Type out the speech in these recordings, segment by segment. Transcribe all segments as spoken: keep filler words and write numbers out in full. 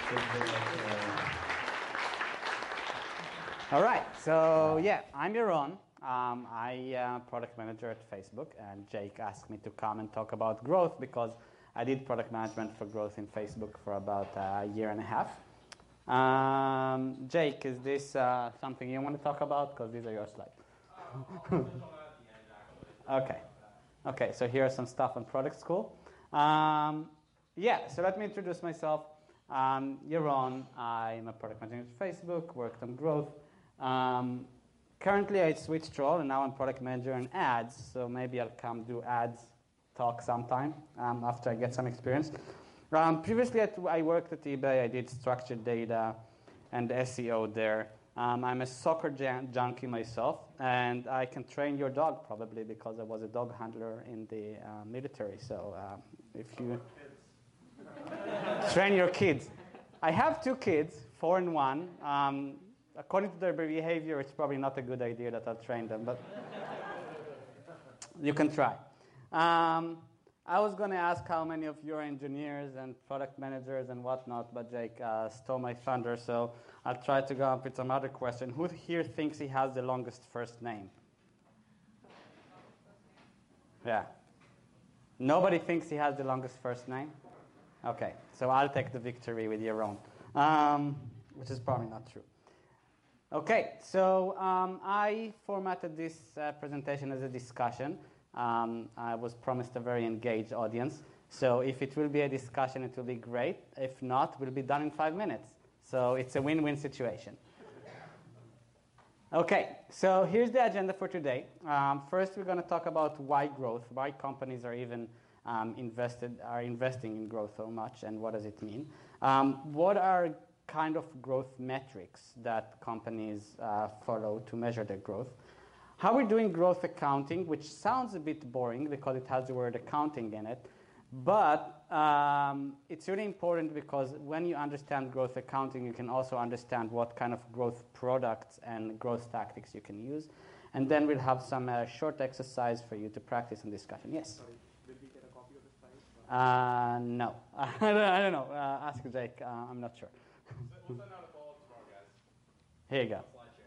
All right, so yeah, I'm Yaron. Um, I am product manager at Facebook, and Jake asked me to come and talk about growth because I did product management for growth in Facebook for about a year and a half. Um, Jake, is this uh, something you want to talk about? Because these are your slides. Okay. Okay, so here's some stuff on product school. Um, yeah, so let me introduce myself. Um, Yaron, I'm a product manager at Facebook, worked on growth. Um, currently, I switched role, and now I'm product manager in ads, so maybe I'll come do ads talk sometime um, after I get some experience. Um, previously, at, I worked at eBay. I did structured data and S E O there. Um, I'm a soccer jan- junkie myself, and I can train your dog probably because I was a dog handler in the uh, military. So uh, if you train your kids. I have two kids, four and one. Um, according to their behavior, it's probably not a good idea that I'll train them, but you can try. Um, I was going to ask how many of you are engineers and product managers and whatnot, but Jake uh, stole my thunder, so I'll try to go up with some other question. Who here thinks he has the longest first name? Yeah. Nobody thinks he has the longest first name? Okay, so I'll take the victory with your own, um, which is probably not true. Okay, so um, I formatted this uh, presentation as a discussion. Um, I was promised a very engaged audience. So if it will be a discussion, it will be great. If not, we'll be done in five minutes. So it's a win-win situation. Okay, so here's the agenda for today. Um, first, we're going to talk about why growth, why companies are even um, invested, are investing in growth so much, and what does it mean. Um, what are kind of growth metrics that companies uh, follow to measure their growth? How we're doing growth accounting, which sounds a bit boring because it has the word accounting in it, but um, it's really important because when you understand growth accounting, you can also understand what kind of growth products and growth tactics you can use. And then we'll have some uh, short exercise for you to practice in discussion. Yes? Sorry, did we get a copy of the slides? Uh, no. I don't, I don't know. Uh, ask Jake. Uh, I'm not sure. We'll send out a follow-up tomorrow, guys. Here you go.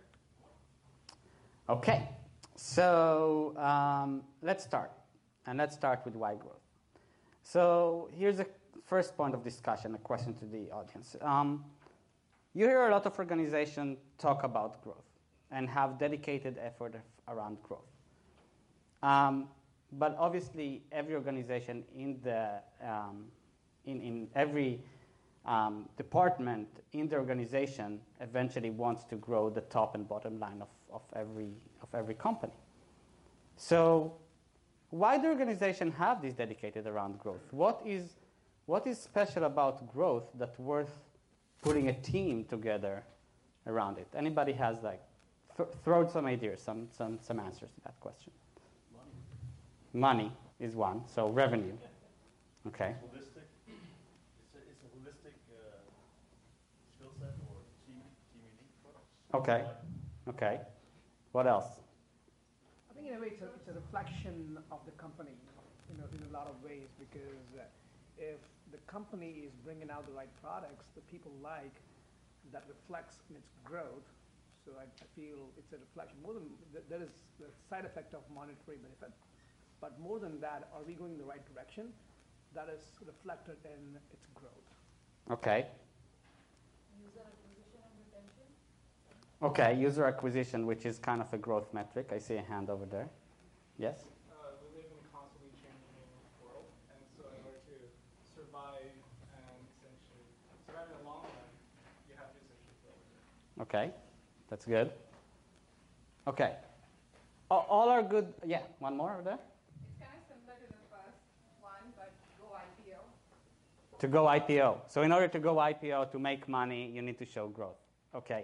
Okay. So um, let's start. And let's start with why growth. So here's the first point of discussion, a question to the audience. Um, you hear a lot of organizations talk about growth and have dedicated effort around growth. Um, but obviously, every organization in the um, in, in every um, department in the organization eventually wants to grow the top and bottom line of, of every of every company. So why do organizations have this dedicated around growth? What is what is special about growth that's worth putting a team together around it? Anybody has like th- throw some ideas, some some some answers to that question. Money. Money is one, so revenue. Okay. Holistic. It's a, it's a holistic uh, skill set or team team unique products. Okay. Okay. What else? I think in a way it's a, it's a reflection of the company, you know, in a lot of ways, because uh, if the company is bringing out the right products that people like, that reflects in its growth. So I, I feel it's a reflection. More than th- there is the side effect of monetary benefit, but more than that, are we going in the right direction? That is reflected in its growth. Okay. User acquisition and retention. Okay, user acquisition, which is kind of a growth metric. I see a hand over there. Yes? Uh, we live in a constantly changing world, and so in order to survive and essentially survive in the long run, you have to essentially grow with it. Okay, that's good. Okay. A- All are good. Yeah, one more over there. It's kind of similar to the first one, but go I P O. To go I P O. So in order to go I P O, to make money, you need to show growth. Okay.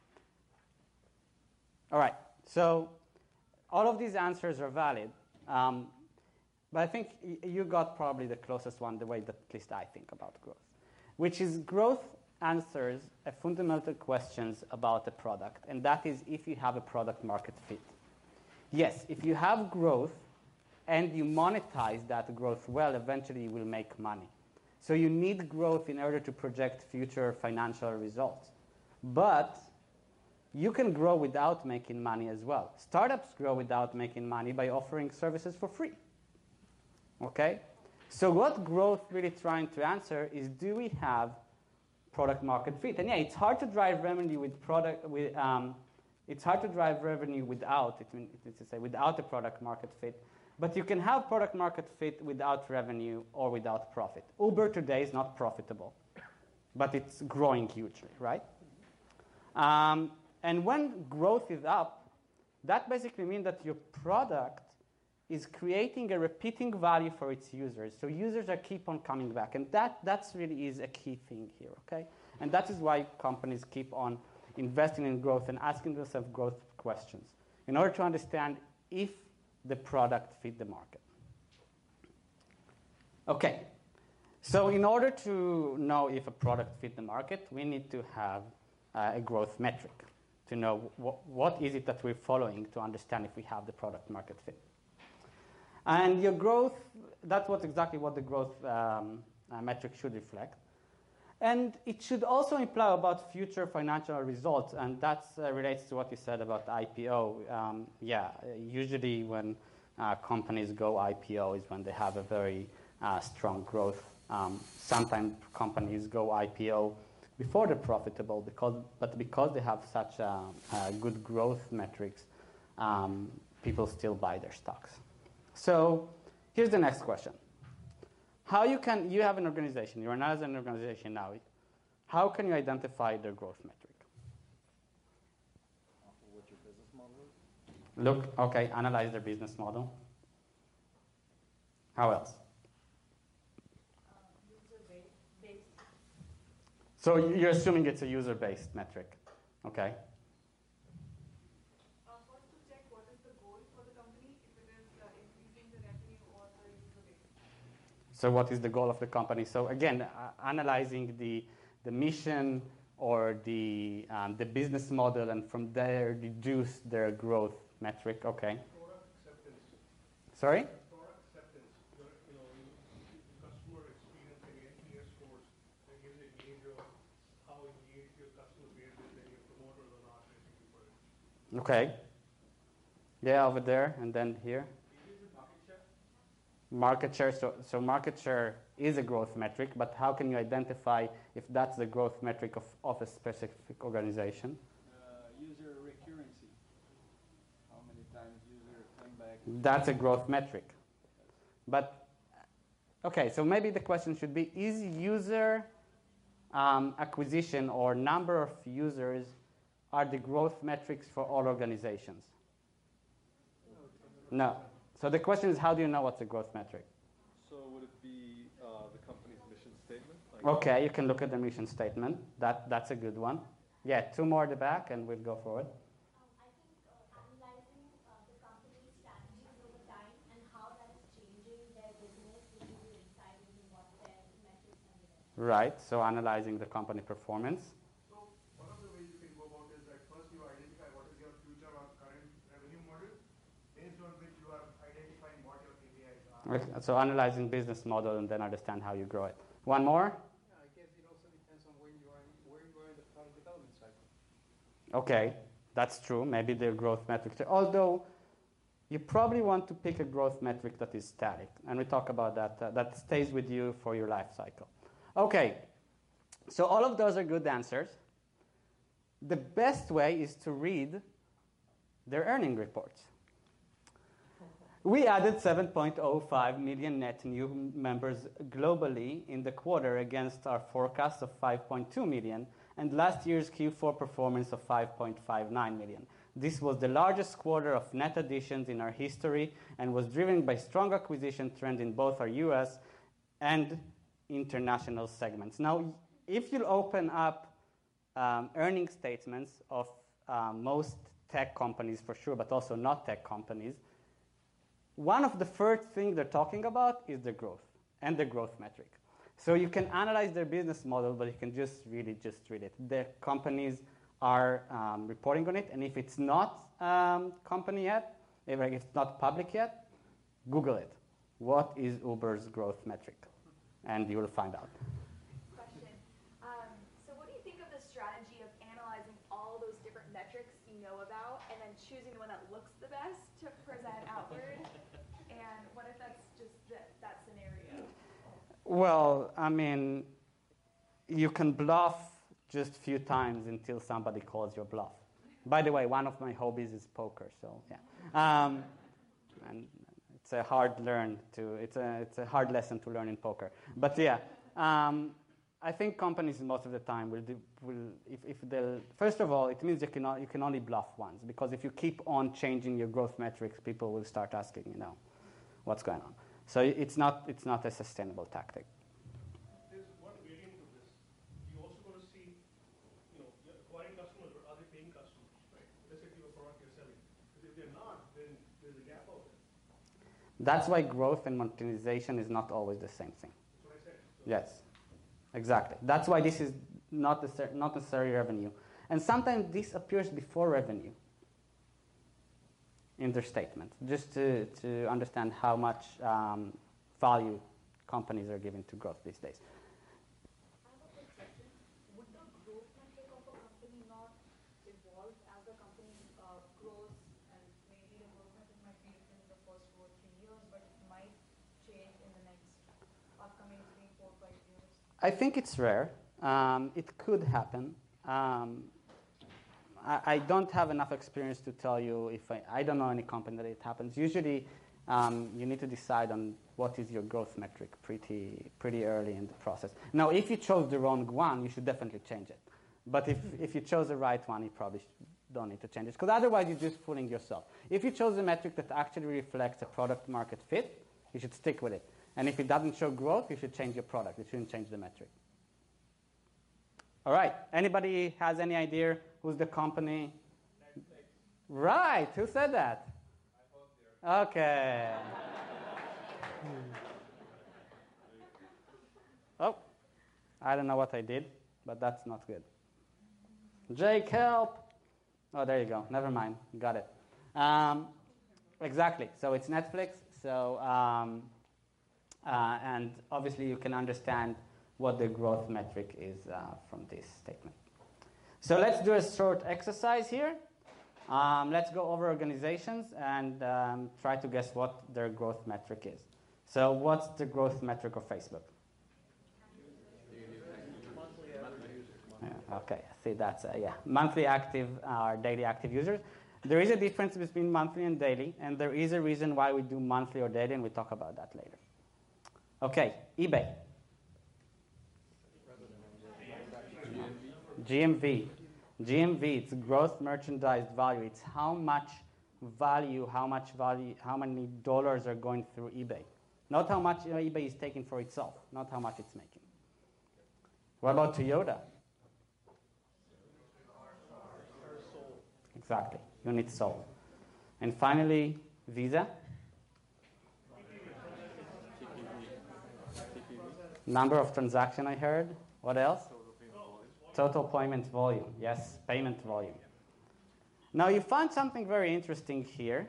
All right. So all of these answers are valid. Um, but I think y- you got probably the closest one, the way that at least I think about growth, which is growth answers a fundamental questions about the product, and that is if you have a product market fit. Yes, if you have growth and you monetize that growth well, eventually you will make money. So you need growth in order to project future financial results. But you can grow without making money as well. Startups grow without making money by offering services for free. Okay? So what growth really trying to answer is, do we have product market fit? And yeah, it's hard to drive revenue with product with um, it's hard to drive revenue without it means to say without a product market fit. But you can have product market fit without revenue or without profit. Uber today is not profitable, but it's growing hugely, right? Um, and when growth is up, that basically means that your product is creating a repeating value for its users. So users are keep on coming back. And that that's really is a key thing here, okay? And that is why companies keep on investing in growth and asking themselves growth questions in order to understand if the product fit the market. Okay, so in order to know if a product fit the market, we need to have uh, a growth metric to know wh- what is it that we're following to understand if we have the product market fit. And your growth, that's what exactly what the growth um, uh, metric should reflect. And it should also imply about future financial results, and that uh, relates to what you said about I P O. Um, yeah, usually when uh, companies go I P O is when they have a very uh, strong growth. Um, sometimes companies go I P O before they're profitable, because, but because they have such uh, uh, good growth metrics, um, people still buy their stocks. So here's the next question. How you can, you have an organization, you're analyzing an organization now. How can you identify their growth metric? What your business model is? Look, okay, analyze their business model. How else? Um, user-based. So you're assuming it's a user-based metric, okay? Uh, first to check what is the goal for the company, if it is uh, increasing the revenue or the user base. So what is the goal of the company? So again, uh, analyzing the, the mission or the, um, the business model, and from there deduce their growth metric, okay. Product acceptance. Sorry? Product acceptance. Your, you know, you, the customer experience and N P S scores, that gives a gauge of how engaged your customer base is and your promoters or not, basically, for it. Okay. Yeah, over there, and then here. Market share, so, so market share is a growth metric, but how can you identify if that's the growth metric of, of a specific organization? Uh, user recurrency. How many times user come back? That's a growth metric. But, okay, so maybe the question should be, is user um, acquisition or number of users are the growth metrics for all organizations? No. So the question is, how do you know what's a growth metric? So would it be uh, the company's mission statement? Like Okay, you can look at the mission statement. That, that's a good one. Yeah, two more at the back, and we'll go forward. Um, I think uh, analyzing uh, the company's strategies over time and how that is changing their business will give you insight into what their metrics are. Right, so analyzing the company performance. So one of the ways you can go about is that first you identify what is your future or current revenue model, based on which you are identifying what your K P Is are. Okay, so analyzing business model and then understand how you grow it. One more? Yeah, I guess it also depends on where you are, in, where you are in the product development cycle. Okay, that's true. Maybe the growth metric. Although you probably want to pick a growth metric that is static, and we talk about that. Uh, that stays with you for your life cycle. Okay, so all of those are good answers. The best way is to read their earning reports. We added seven point zero five million net new members globally in the quarter against our forecast of five point two million and last year's Q four performance of five point five nine million. This was the largest quarter of net additions in our history and was driven by strong acquisition trend in both our U S and international segments. Now, if you open up um, earning statements of uh, most tech companies for sure, but also not tech companies, one of the first things they're talking about is the growth and the growth metric. So you can analyze their business model, but you can just really just read it. The companies are um, reporting on it, and if it's not um, company yet, if it's not public yet, Google it. What is Uber's growth metric? and you will find out. Question. Um, so what do you think of the strategy of analyzing all those different metrics you know about and then choosing the one that looks the best to present outward? And what if that's just that, that scenario? Well, I mean, you can bluff just a few times until somebody calls your bluff. By the way, one of my hobbies is poker, so yeah. Um, and it's a hard learn to, it's a, it's a hard lesson to learn in poker. But yeah, um, I think companies most of the time will do, will, if, if they'll, first of all, it means you can, you can only bluff once, because if you keep on changing your growth metrics, people will start asking, you know, what's going on. So it's not, it's not a sustainable tactic. There's one variant of this. You also going to see, you know, you're acquiring customers, but are they paying customers, right? Let's say if you have a product you're selling. Because if they're not, then there's a gap out there. That's why growth and monetization is not always the same thing. That's what I said. So Yes, exactly. That's why this is not, necessar- not necessarily revenue. And sometimes this appears before revenue in their statement, just to, to understand how much um, value companies are giving to growth these days. I have a quick question. Would the growth metric of a company not evolve as the company uh, grows, and maybe the growth metric might be different in the first two or three years, but it might change in the next upcoming three, four, five years? I think it's rare. Um, it could happen. Um, I, I don't have enough experience to tell you if I, I don't know any company that it happens. Usually, um, you need to decide on what is your growth metric pretty pretty early in the process. Now, if you chose the wrong one, you should definitely change it. But if, if you chose the right one, you probably sh- don't need to change it, because otherwise you're just fooling yourself. If you chose a metric that actually reflects a product market fit, you should stick with it. And if it doesn't show growth, you should change your product. You shouldn't change the metric. All right. Anybody has any idea who's the company? Netflix. Right. Who said that? I thought there. Okay. Oh, I don't know what I did, but that's not good. Jake, help. Oh, there you go. Never mind. Got it. Um, exactly. So it's Netflix. So um, uh, and obviously you can understand what the growth metric is uh, from this statement. So let's do a short exercise here. Um, let's go over organizations and um, try to guess what their growth metric is. So what's the growth metric of Facebook? Yeah, okay, I see that's, uh, yeah, monthly active or daily active users. There is a difference between monthly and daily, and there is a reason why we do monthly or daily, and we'll talk about that later. Okay, eBay. G M V. G M V, it's gross merchandised value. It's how much value, how much value, how many dollars are going through eBay. Not how much you know, eBay is taking for itself, not how much it's making. What about Toyota? Exactly, units sold. And finally, Visa. Number of transactions I heard. What else? Total payment volume. Yes, payment volume. Now you find something very interesting here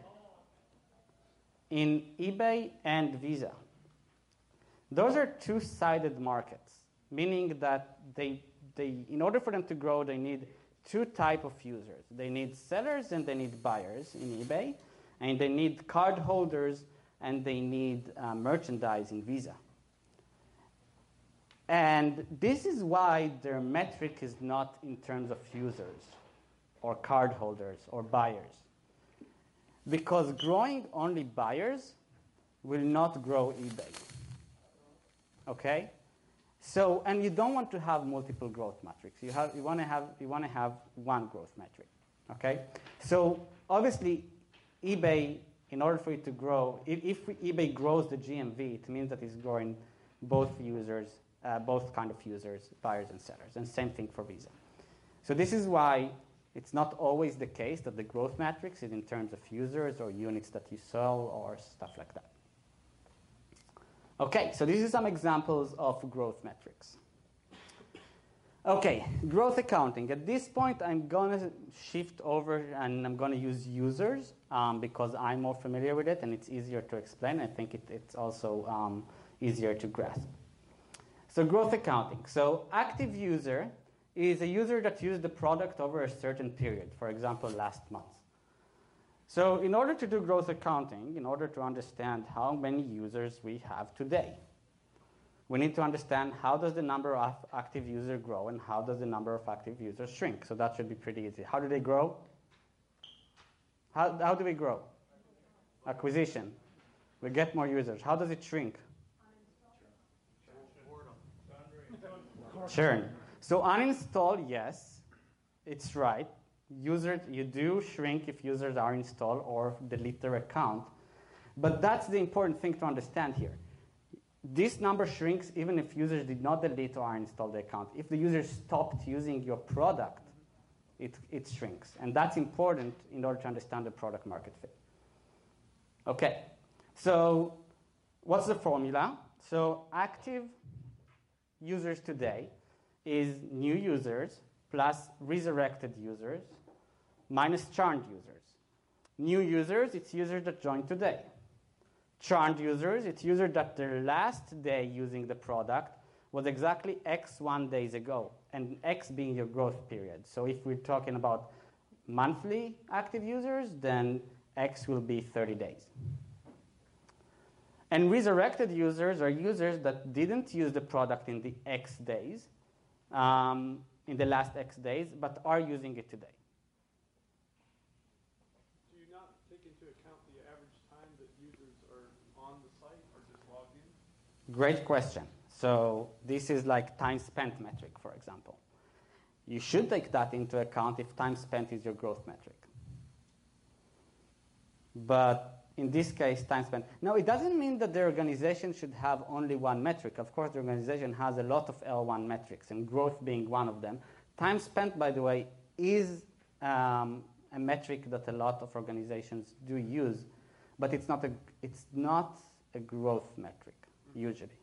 in eBay and Visa. Those are two-sided markets, meaning that they, they, in order for them to grow, they need two types of users. They need sellers and they need buyers in eBay, and they need card holders and they need uh, merchandise in Visa. And this is why their metric is not in terms of users or card holders or buyers. Because growing only buyers will not grow eBay. Okay? So, and you don't want to have multiple growth metrics. You have, you want to have, you want to have one growth metric. Okay? So, obviously, eBay, in order for it to grow, if, if eBay grows the G M V, it means that it's growing both users, uh, both kind of users, buyers and sellers, and same thing for Visa. So this is why it's not always the case that the growth matrix is in terms of users or units that you sell or stuff like that. Okay, so these are some examples of growth metrics. Okay, growth accounting. At this point, I'm going to shift over and I'm going to use users um, because I'm more familiar with it and it's easier to explain. I think it, it's also um, easier to grasp. So growth accounting. So active user is a user that used the product over a certain period, for example, last month. So in order to do growth accounting, in order to understand how many users we have today, we need to understand how does the number of active users grow and how does the number of active users shrink. So that should be pretty easy. How do they grow? How, how do we grow? Acquisition. We get more users. How does it shrink? Churn. So uninstall, yes, it's right. Users, you do shrink if users are installed or delete their account. But that's the important thing to understand here. This number shrinks even if users did not delete or uninstall the account. If the user stopped using your product, it, it shrinks. And that's important in order to understand the product market fit. Okay, so what's the formula? So active users today is new users plus resurrected users minus churned users. New users, it's users that joined today. Churned users, it's users that their last day using the product was exactly X one days ago, and X being your growth period. So if we're talking about monthly active users, then X will be thirty days. And resurrected users are users that didn't use the product in the X days, um, in the last X days, but are using it today. Do you not take into account the average time that users are on the site or just logged in? Great question. So this is like time spent metric, for example. You should take that into account if time spent is your growth metric. But in this case, time spent. Now, it doesn't mean that the organization should have only one metric. Of course, the organization has a lot of L one metrics, and growth being one of them. Time spent, by the way, is um, a metric that a lot of organizations do use, but it's not a, it's not a growth metric, usually.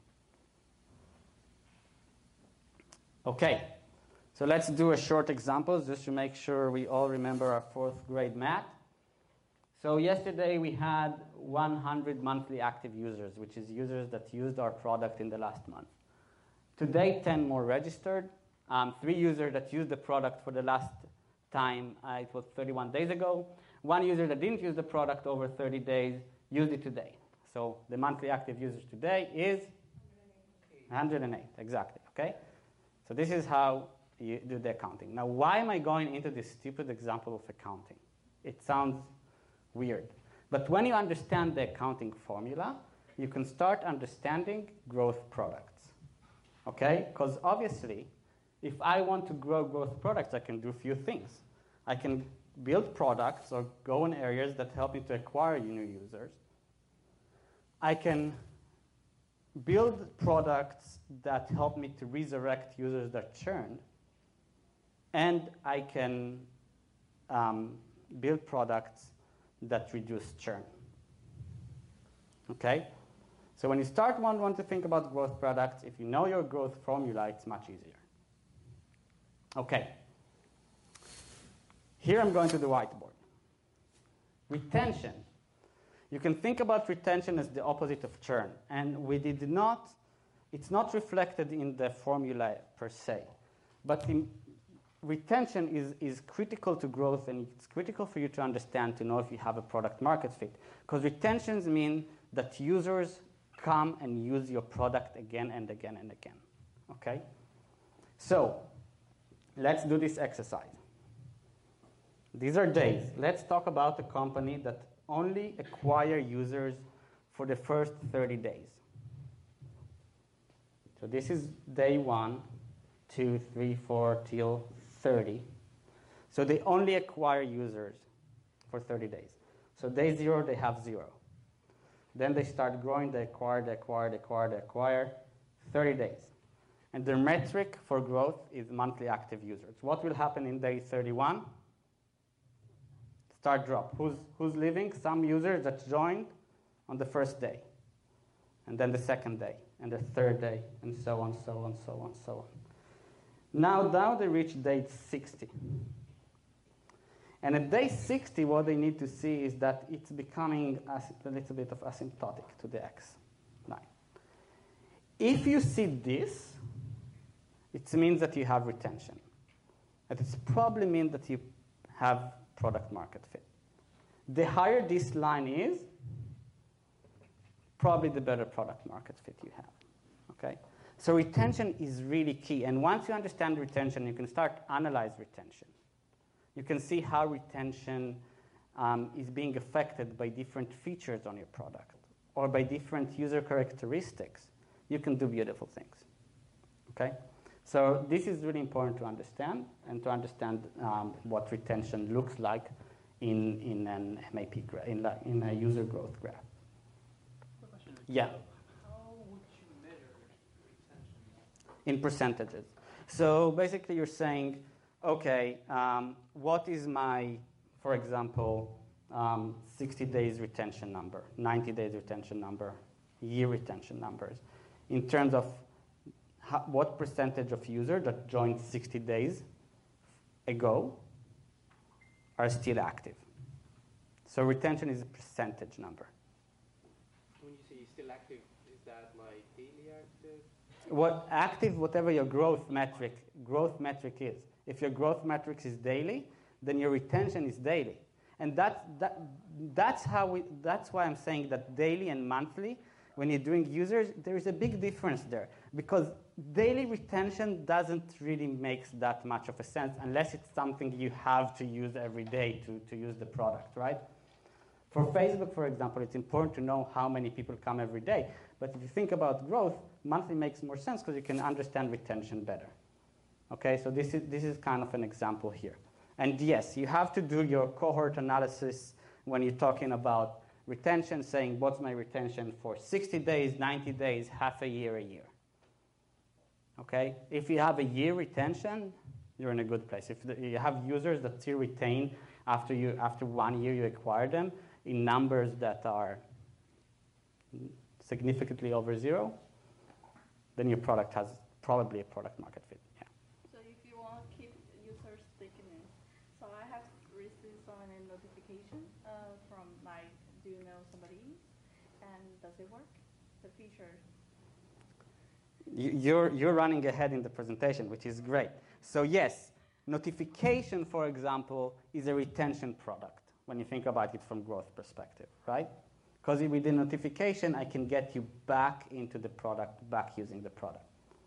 Okay, so let's do a short example just to make sure we all remember our fourth grade math. So yesterday we had one hundred monthly active users, which is users that used our product in the last month. Today, ten more registered. Um, three users that used the product for the last time, uh, it was thirty-one days ago. One user that didn't use the product over thirty days used it today. So the monthly active users today is one hundred eight, exactly, okay? So this is how you do the accounting. Now, why am I going into this stupid example of accounting? It sounds weird. But when you understand the accounting formula, you can start understanding growth products. Okay? Because obviously, if I want to grow growth products, I can do a few things. I can build products or go in areas that help me to acquire new users. I can build products that help me to resurrect users that churned. And I can um, build products that reduce churn. Okay? So when you start one want to think about growth products, if you know your growth formula, it's much easier. Okay. Here I'm going to the whiteboard. Retention. You can think about retention as the opposite of churn. And we did not, it's not reflected in the formula per se. But in, retention is, is critical to growth, and it's critical for you to understand to know if you have a product market fit. Because retentions mean that users come and use your product again and again and again. Okay? So, let's do this exercise. These are days. Let's talk about a company that only acquire users for the first thirty days. So this is day one, two, three, four, till thirty. So they only acquire users for thirty days. So day zero, they have zero. Then they start growing, they acquire, they acquire, they acquire, they acquire, thirty days. And their metric for growth is monthly active users. What will happen in day thirty-one? Start drop. Who's, who's leaving? Some users that joined on the first day, and then the second day, and the third day, and so on, so on, so on, so on. Now, now they reach day sixty. And at day sixty, what they need to see is that it's becoming a little bit of asymptotic to the X line. If you see this, it means that you have retention. And it probably means that you have product market fit. The higher this line is, probably the better product market fit you have. Okay? So retention is really key. And once you understand retention, you can start analyze retention. You can see how retention um, is being affected by different features on your product or by different user characteristics. You can do beautiful things. Okay? So this is really important to understand and to understand um, what retention looks like in, in an M A P graph, in, in a user growth graph. Yeah. How would you measure retention? In percentages. So basically you're saying, okay, um, what is my, for example, um, sixty days retention number, ninety days retention number, year retention numbers, in terms of how, what percentage of users that joined sixty days ago are still active. So retention is a percentage number. When you say still active, is that like daily active? What active, whatever your growth metric, growth metric is. If your growth metric is daily, then your retention is daily. And that, that, that's, how we, that's why I'm saying that daily and monthly, when you're doing users, there is a big difference there. Because daily retention doesn't really make that much of a sense unless it's something you have to use every day to, to use the product, right? For Facebook, for example, it's important to know how many people come every day. But if you think about growth, monthly makes more sense because you can understand retention better. Okay, so this is, this is kind of an example here. And yes, you have to do your cohort analysis when you're talking about retention, saying what's my retention for sixty days, ninety days, half a year, a year. Okay, if you have a year retention, you're in a good place. If the, you have users that still retain after, you, after one year you acquire them in numbers that are significantly over zero, then your product has probably a product market fit. Yeah. So if you want to keep user stickiness, so I have received some notification uh, from like, do you know somebody? And does it work? The feature. You- You're, you're running ahead in the presentation, which is great. So yes, notification, for example, is a retention product when you think about it from growth perspective, right? Because with the notification, I can get you back into the product, back using the product.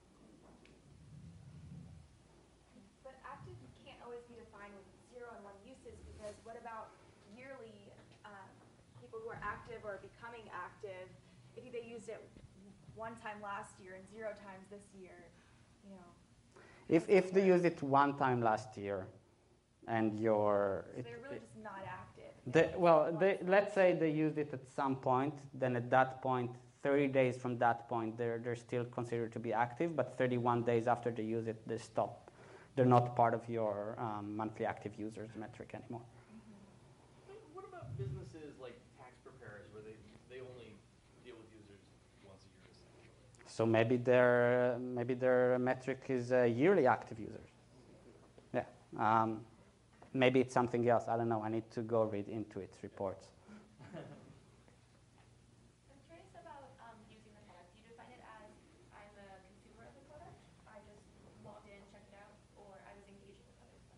But active can't always be defined with zero and one uses because what about yearly um, people who are active or becoming active? If they used it one time last year and zero times this year, you know. If, if they use it one time last year and you're... So it- they're really it- just not active. They, well, they, let's say they used it at some point, then at that point, thirty days from that point, they're, they're still considered to be active, but thirty-one days after they use it, they stop. They're not part of your um, monthly active users metric anymore. But what about businesses like tax preparers where they, they only deal with users once a year essentially? So maybe their, maybe their metric is uh, yearly active users. Yeah. Um, maybe it's something else. I don't know. I need to go read into its reports. I'm curious about um, using the product. Do you define it as I'm a consumer of the product? I just logged in, checked it out, or I was engaging with others in the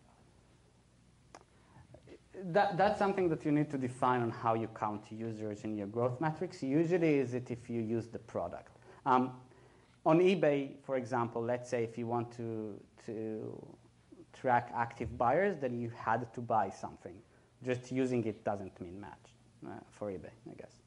product? That, that's something that you need to define on how you count users in your growth metrics. Usually is it if you use the product. Um, on eBay, for example, let's say if you want to, to track active buyers, then you had to buy something. Just using it doesn't mean match uh, for eBay, I guess.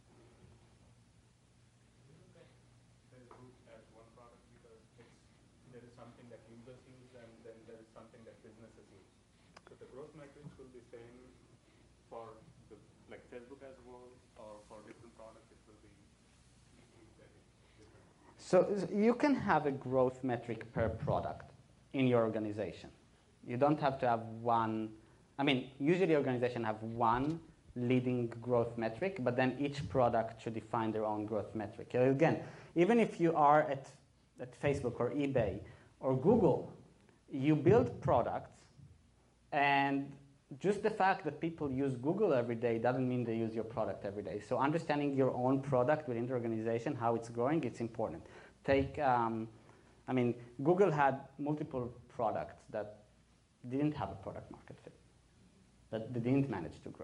Facebook as one product because it's, there is something that users use and then there is something that businesses use. So the growth metrics will be same for the, like Facebook as well, or for different products it will be very different. So s- you can have a growth metric per product in your organization. You don't have to have one, I mean, usually organizations have one leading growth metric, but then each product should define their own growth metric. Uh, Again, even if you are at, at Facebook or eBay or Google, you build products, and just the fact that people use Google every day doesn't mean they use your product every day. So understanding your own product within the organization, how it's growing, it's important. Take, um, I mean, Google had multiple products that didn't have a product market fit, that they didn't manage to grow.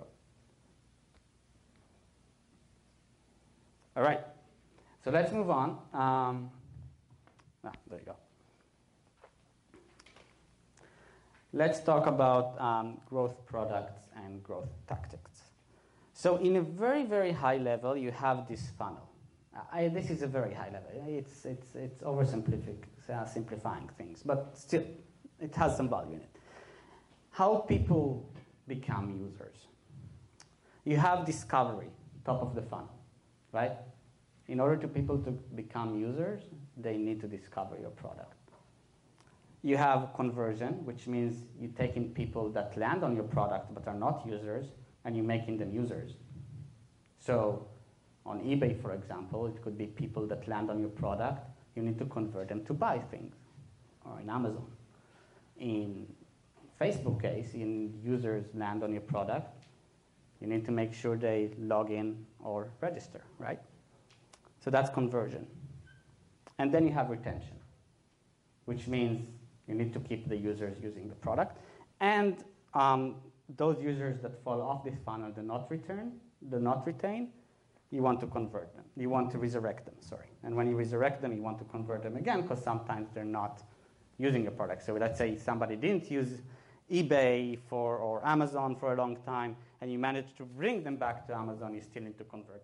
All right, so let's move on. Um, ah, there you go. Let's talk about um, growth products and growth tactics. So in a very, very high level, you have this funnel. I, this is a very high level. It's, it's, it's oversimplifying uh, simplifying things, but still, it has some value in it. How people become users. You have discovery, top of the funnel, right? In order to people to become users, they need to discover your product. You have conversion, which means you're taking people that land on your product but are not users, and you're making them users. So on eBay, for example, it could be people that land on your product. You need to convert them to buy things, or in Amazon. In Facebook case, in users land on your product, you need to make sure they log in or register, right? So that's conversion. And then you have retention, which means you need to keep the users using the product. And um, those users that fall off this funnel do not return, do not retain, you want to convert them. You want to resurrect them, sorry. And when you resurrect them, you want to convert them again, because sometimes they're not using your product. So let's say somebody didn't use eBay for, or Amazon for a long time, and you managed to bring them back to Amazon, you still need to convert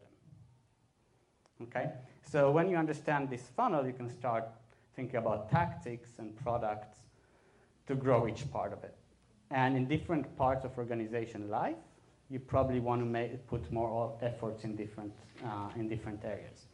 them. Okay? So when you understand this funnel, you can start thinking about tactics and products to grow each part of it. And in different parts of organization life, you probably want to make, put more efforts in different, uh, in different areas.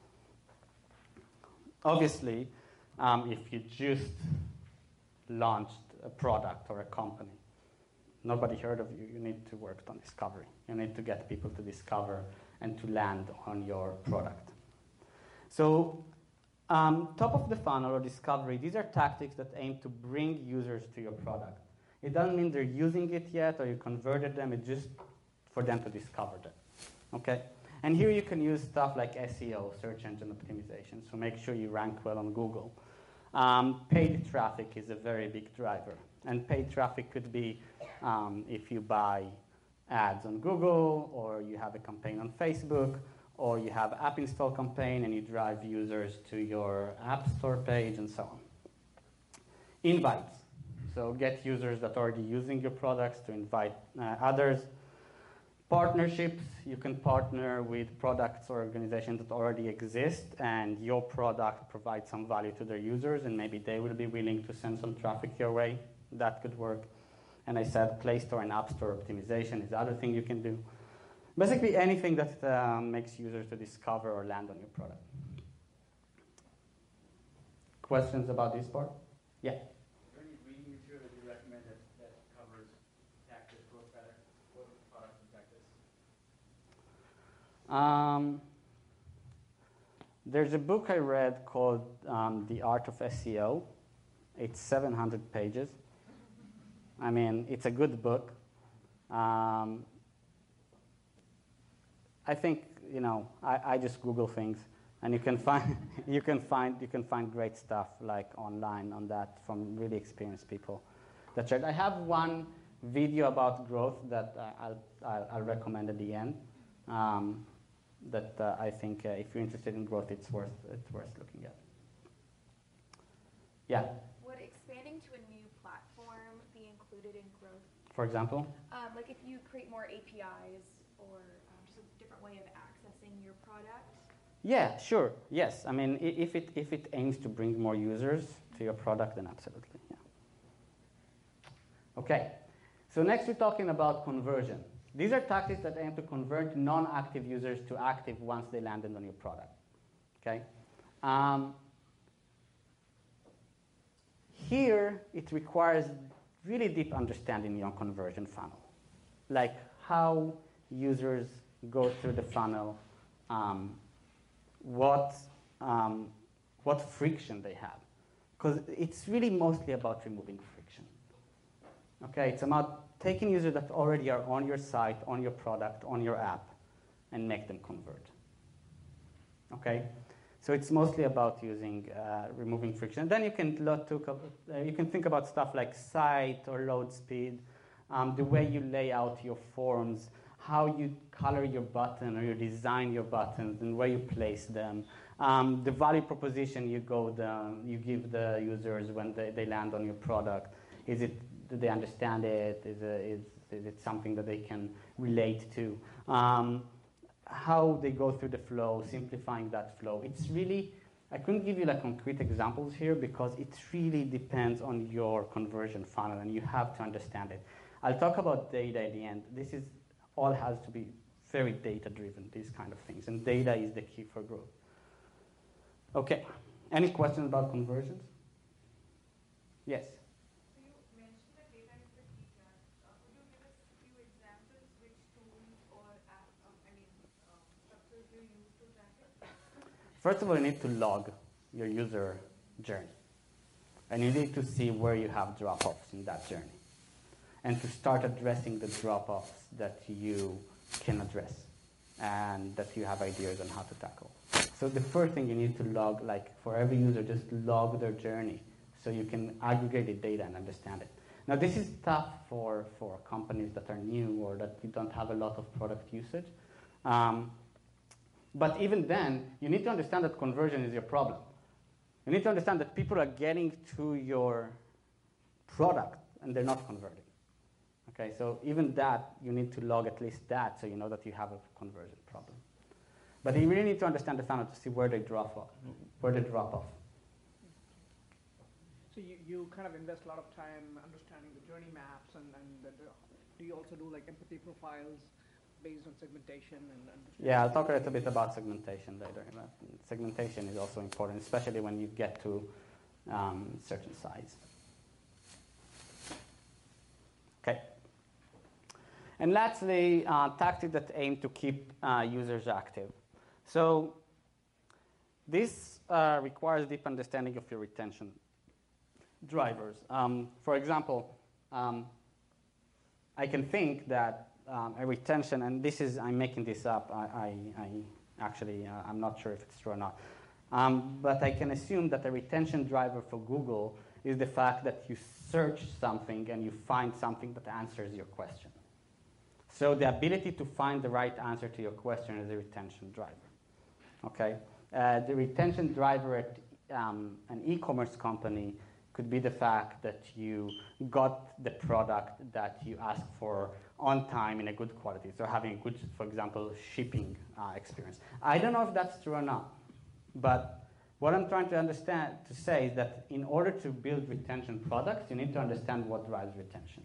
Obviously, um, if you just launched a product or a company, nobody heard of you, you need to work on discovery. You need to get people to discover and to land on your product. So um, top of the funnel or discovery, these are tactics that aim to bring users to your product. It doesn't mean they're using it yet or you converted them, it's just for them to discover them, okay? And here you can use stuff like S E O, search engine optimization, so make sure you rank well on Google. Um, paid traffic is a very big driver. And paid traffic could be um, if you buy ads on Google, or you have a campaign on Facebook, or you have app install campaign and you drive users to your app store page and so on. Invites. So get users that are already using your products to invite uh, others. Partnerships. You can partner with products or organizations that already exist, and your product provides some value to their users, and maybe they will be willing to send some traffic your way. That could work. And I said Play Store and App Store optimization is the other thing you can do. Basically anything that uh, makes users to discover or land on your product. Questions about this part? Yeah? Is there any reading material that you recommend that, that covers tactics, growth products, products and tactics? Um, there's a book I read called um, The Art of S E O. It's seven hundred pages. I mean, it's a good book. Um, I think, you know, I, I just Google things, and you can find you can find you can find great stuff like online on that from really experienced people. That's right. I have one video about growth that uh, I'll, I'll I'll recommend at the end. Um, that uh, I think uh, if you're interested in growth, it's worth it's worth looking at. Yeah. Would expanding to a new platform be included in growth? For example? Um, like if you create more A P Is or um, just a different way of accessing your product? Yeah, sure. Yes. I mean, if it, if it aims to bring more users to your product, then absolutely. Yeah. Okay. So next we're talking about conversion. These are tactics that aim to convert non-active users to active once they landed on your product. Okay? Um, Here, it requires really deep understanding in your conversion funnel, like how users go through the funnel, um, what, um, what friction they have. Because it's really mostly about removing friction. Okay, it's about taking users that already are on your site, on your product, on your app, and make them convert. Okay? So it's mostly about using, uh, removing friction. Then you can, lot to, uh, you can think about stuff like site or load speed, um, the way you lay out your forms, how you color your button or you design your buttons and where you place them, um, the value proposition you go the, you give the users when they, they land on your product. Is it, do they understand it? Is it, is, is it something that they can relate to? Um, how they go through the flow, simplifying that flow. It's really, I couldn't give you like concrete examples here because it really depends on your conversion funnel and you have to understand it. I'll talk about data at the end. This is all has to be very data driven, these kind of things, and data is the key for growth. Okay, any questions about conversions? Yes? So you mentioned that data is the key here. Uh, could you give us a few examples which tools or app, um, I mean, uh, structures you use to track it? First of all, you need to log your user journey. And you need to see where you have drop-offs in that journey. And to start addressing the drop-offs that you can address and that you have ideas on how to tackle. So the first thing you need to log, like for every user, just log their journey so you can aggregate the data and understand it. Now this is tough for, for companies that are new or that you don't have a lot of product usage. Um, but even then, you need to understand that conversion is your problem. You need to understand that people are getting to your product and they're not converting. Okay, so even that, you need to log at least that so you know that you have a conversion problem. But you really need to understand the funnel to see where they drop off. Where they drop off. So you, you kind of invest a lot of time understanding the journey maps, and, and the, do you also do like empathy profiles based on segmentation? And, and yeah, I'll talk a little bit about segmentation later. Segmentation is also important, especially when you get to um, certain size. Okay. And lastly, uh, tactics that aim to keep uh, users active. So this uh, requires deep understanding of your retention drivers. Um, for example, um, I can think that um, a retention, and this is, I'm making this up, I, I, I actually, uh, I'm not sure if it's true or not, um, but I can assume that a retention driver for Google is the fact that you search something and you find something that answers your question. So the ability to find the right answer to your question is a retention driver. Okay, uh, the retention driver at um, an e-commerce company could be the fact that you got the product that you asked for on time in a good quality. So having a good, for example, shipping uh, experience. I don't know if that's true or not, but what I'm trying to understand to say is that in order to build retention products, you need to understand what drives retention.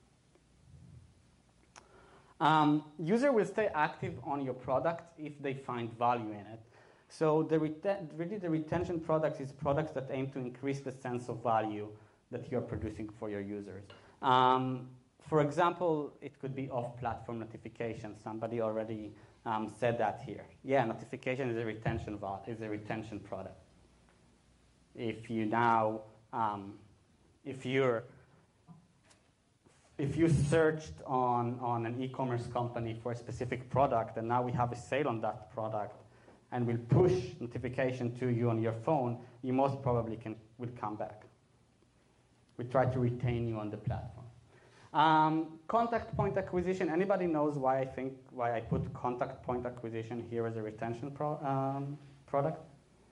Um, user will stay active on your product if they find value in it. So the reten- really the retention products is products that aim to increase the sense of value that you're producing for your users. Um, for example, it could be off-platform notifications. Somebody already um, said that here. Yeah, notification is a retention val- is a retention product. If you now, um, if you're If you searched on, on an e-commerce company for a specific product and now we have a sale on that product and we'll push notification to you on your phone, you most probably can, will come back. We try to retain you on the platform. Um, contact point acquisition, anybody knows why I think, why I put contact point acquisition here as a retention pro, um, product?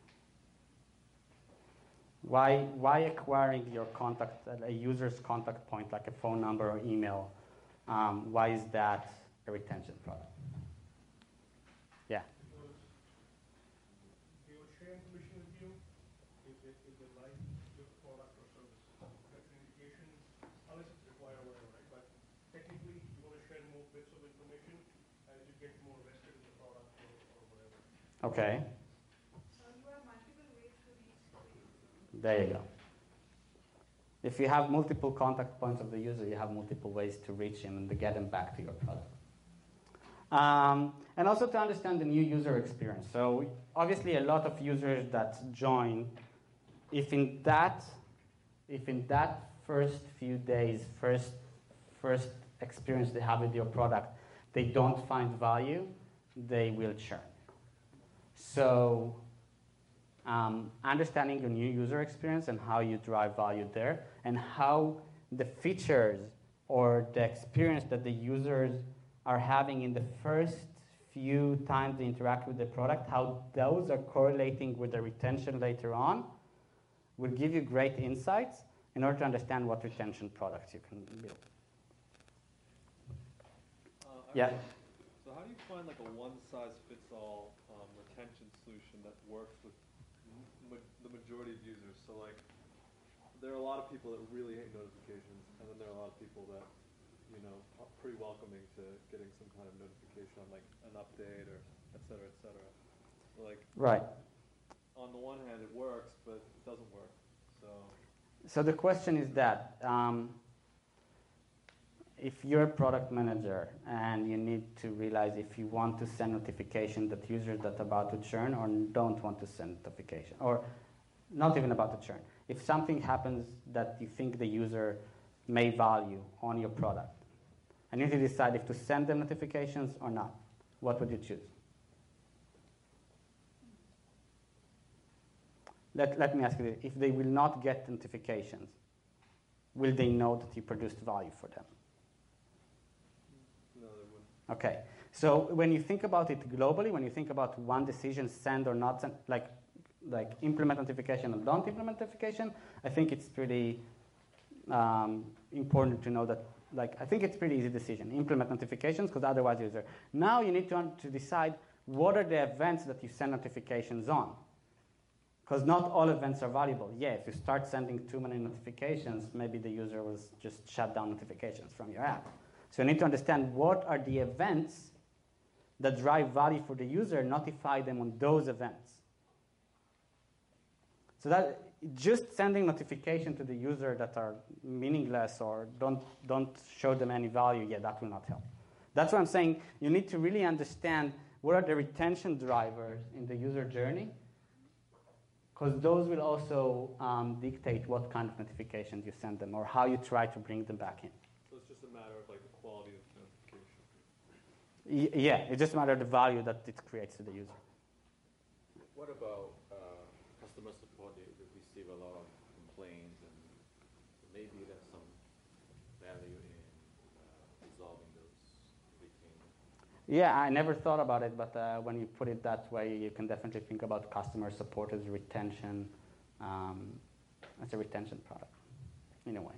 Why, why acquiring your contact, a user's contact point, like a phone number or email, um, why is that a retention product? Yeah? Because they will share information with you if they, if they like your product or service. That's an indication, unless it's required or whatever, right? But technically, you want to share more bits of information as you get more vested in the product or, or whatever. Okay. There you go. If you have multiple contact points of the user, you have multiple ways to reach him and to get him back to your product. Um, and also to understand the new user experience. So obviously a lot of users that join, if in that, if in that first few days, first, first experience they have with your product, they don't find value, they will churn. So um, understanding your new user experience and how you drive value there, and how the features or the experience that the users are having in the first few times they interact with the product, how those are correlating with the retention later on, will give you great insights in order to understand what retention products you can build. Uh, Yeah. So how do you find like a one-size-fits-all um, retention solution that works with ma the majority of users? So like, there are a lot of people that really hate notifications, and then there are a lot of people that, you know, are pretty welcoming to getting some kind of notification on like an update or et cetera, et cetera. So like, Right. on the one hand it works, but it doesn't work. So. So the question is that, um, if you're a product manager and you need to realize if you want to send notification that users that are about to churn or don't want to send notification, or not even about to churn. If something happens that you think the user may value on your product, and you need to decide if to send them notifications or not, what would you choose? Let, let me ask you this. If they will not get notifications, will they know that you produced value for them? No, they wouldn't. Okay. So when you think about it globally, when you think about one decision, send or not send, like, like implement notification or don't implement notification, I think it's pretty um, important to know that, like, I think it's a pretty easy decision. Implement notifications, because otherwise user. Now you need to, to decide what are the events that you send notifications on. Because not all events are valuable. Yeah, if you start sending too many notifications, maybe the user will just shut down notifications from your app. So you need to understand what are the events that drive value for the user, notify them on those events. So that just sending notification to the user that are meaningless or don't, don't show them any value, yeah, that will not help. That's why I'm saying you need to really understand what are the retention drivers in the user journey, because those will also um, dictate what kind of notifications you send them or how you try to bring them back in. So it's just a matter of like the quality of notification. Y yeah, it's just a matter of the value that it creates to the user. What about uh, customer support? They, they receive a lot of complaints, and maybe there's some value in uh, resolving those retained. Yeah, I never thought about it, but uh, when you put it that way, you can definitely think about customer support as retention, um, as a retention product, in a way.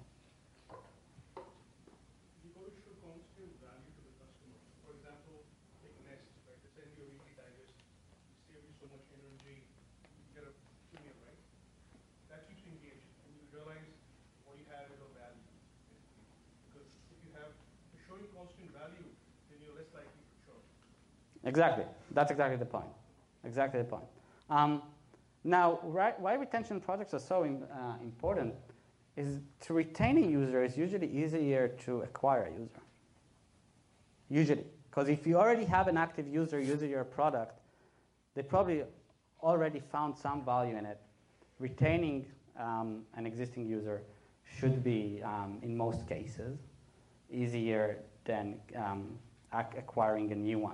You got to show constant value to the customer. For example, take Nest, right? They send you a weekly digest, save you so much energy, you get a premium, right? That keeps you engaged, and you realize what you have is of value. Because if you have, if you're showing constant value, then you're less likely to churn. Exactly. That's exactly the point. Exactly the point. Um, now, why, why retention projects are so in, uh, important is to retain a user is usually easier to acquire a user. Usually. Because if you already have an active user using your product, they probably already found some value in it. Retaining um, an existing user should be, um, in most cases, easier than um, ac acquiring a new one.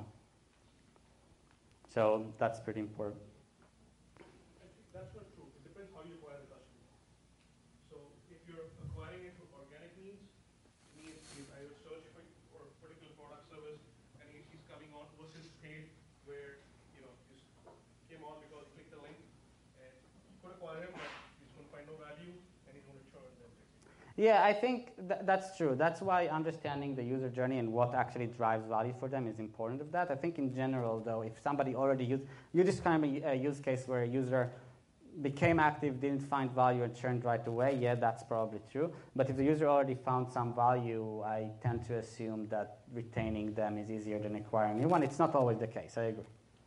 So that's pretty important. Actually, that's not true. It depends how you acquire the customer. So if you're acquiring it through organic means, means you either search for, for a particular product service and he's coming on versus paid, where you know you just came on because you clicked the link, and you could acquire him, but he's going to find no value and he's going to churn them. Yeah, I think th that's true. That's why understanding the user journey and what actually drives value for them is important of that. I think in general, though, if somebody already used, you describe a, a use case where a user became active, didn't find value, and churned right away, yeah, that's probably true. But if the user already found some value, I tend to assume that retaining them is easier than acquiring a new one. It's not always the case. I agree.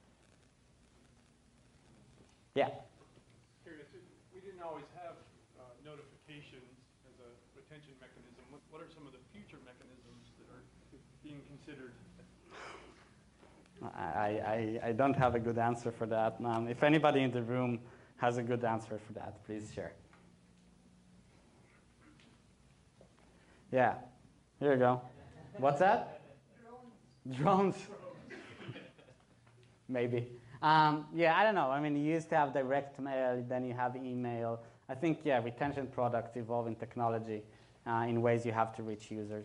Yeah? Curious, we didn't always have uh, notifications as a retention mechanism. What, what are some of the future mechanisms that are being considered? I, I, I don't have a good answer for that. Um, if anybody in the room has a good answer for that, please share. Yeah, here you go. What's that? Drones. Drones. Maybe. Um, yeah, I don't know. I mean, you used to have direct mail, then you have email. I think, yeah, retention products evolve in technology uh, in ways you have to reach users.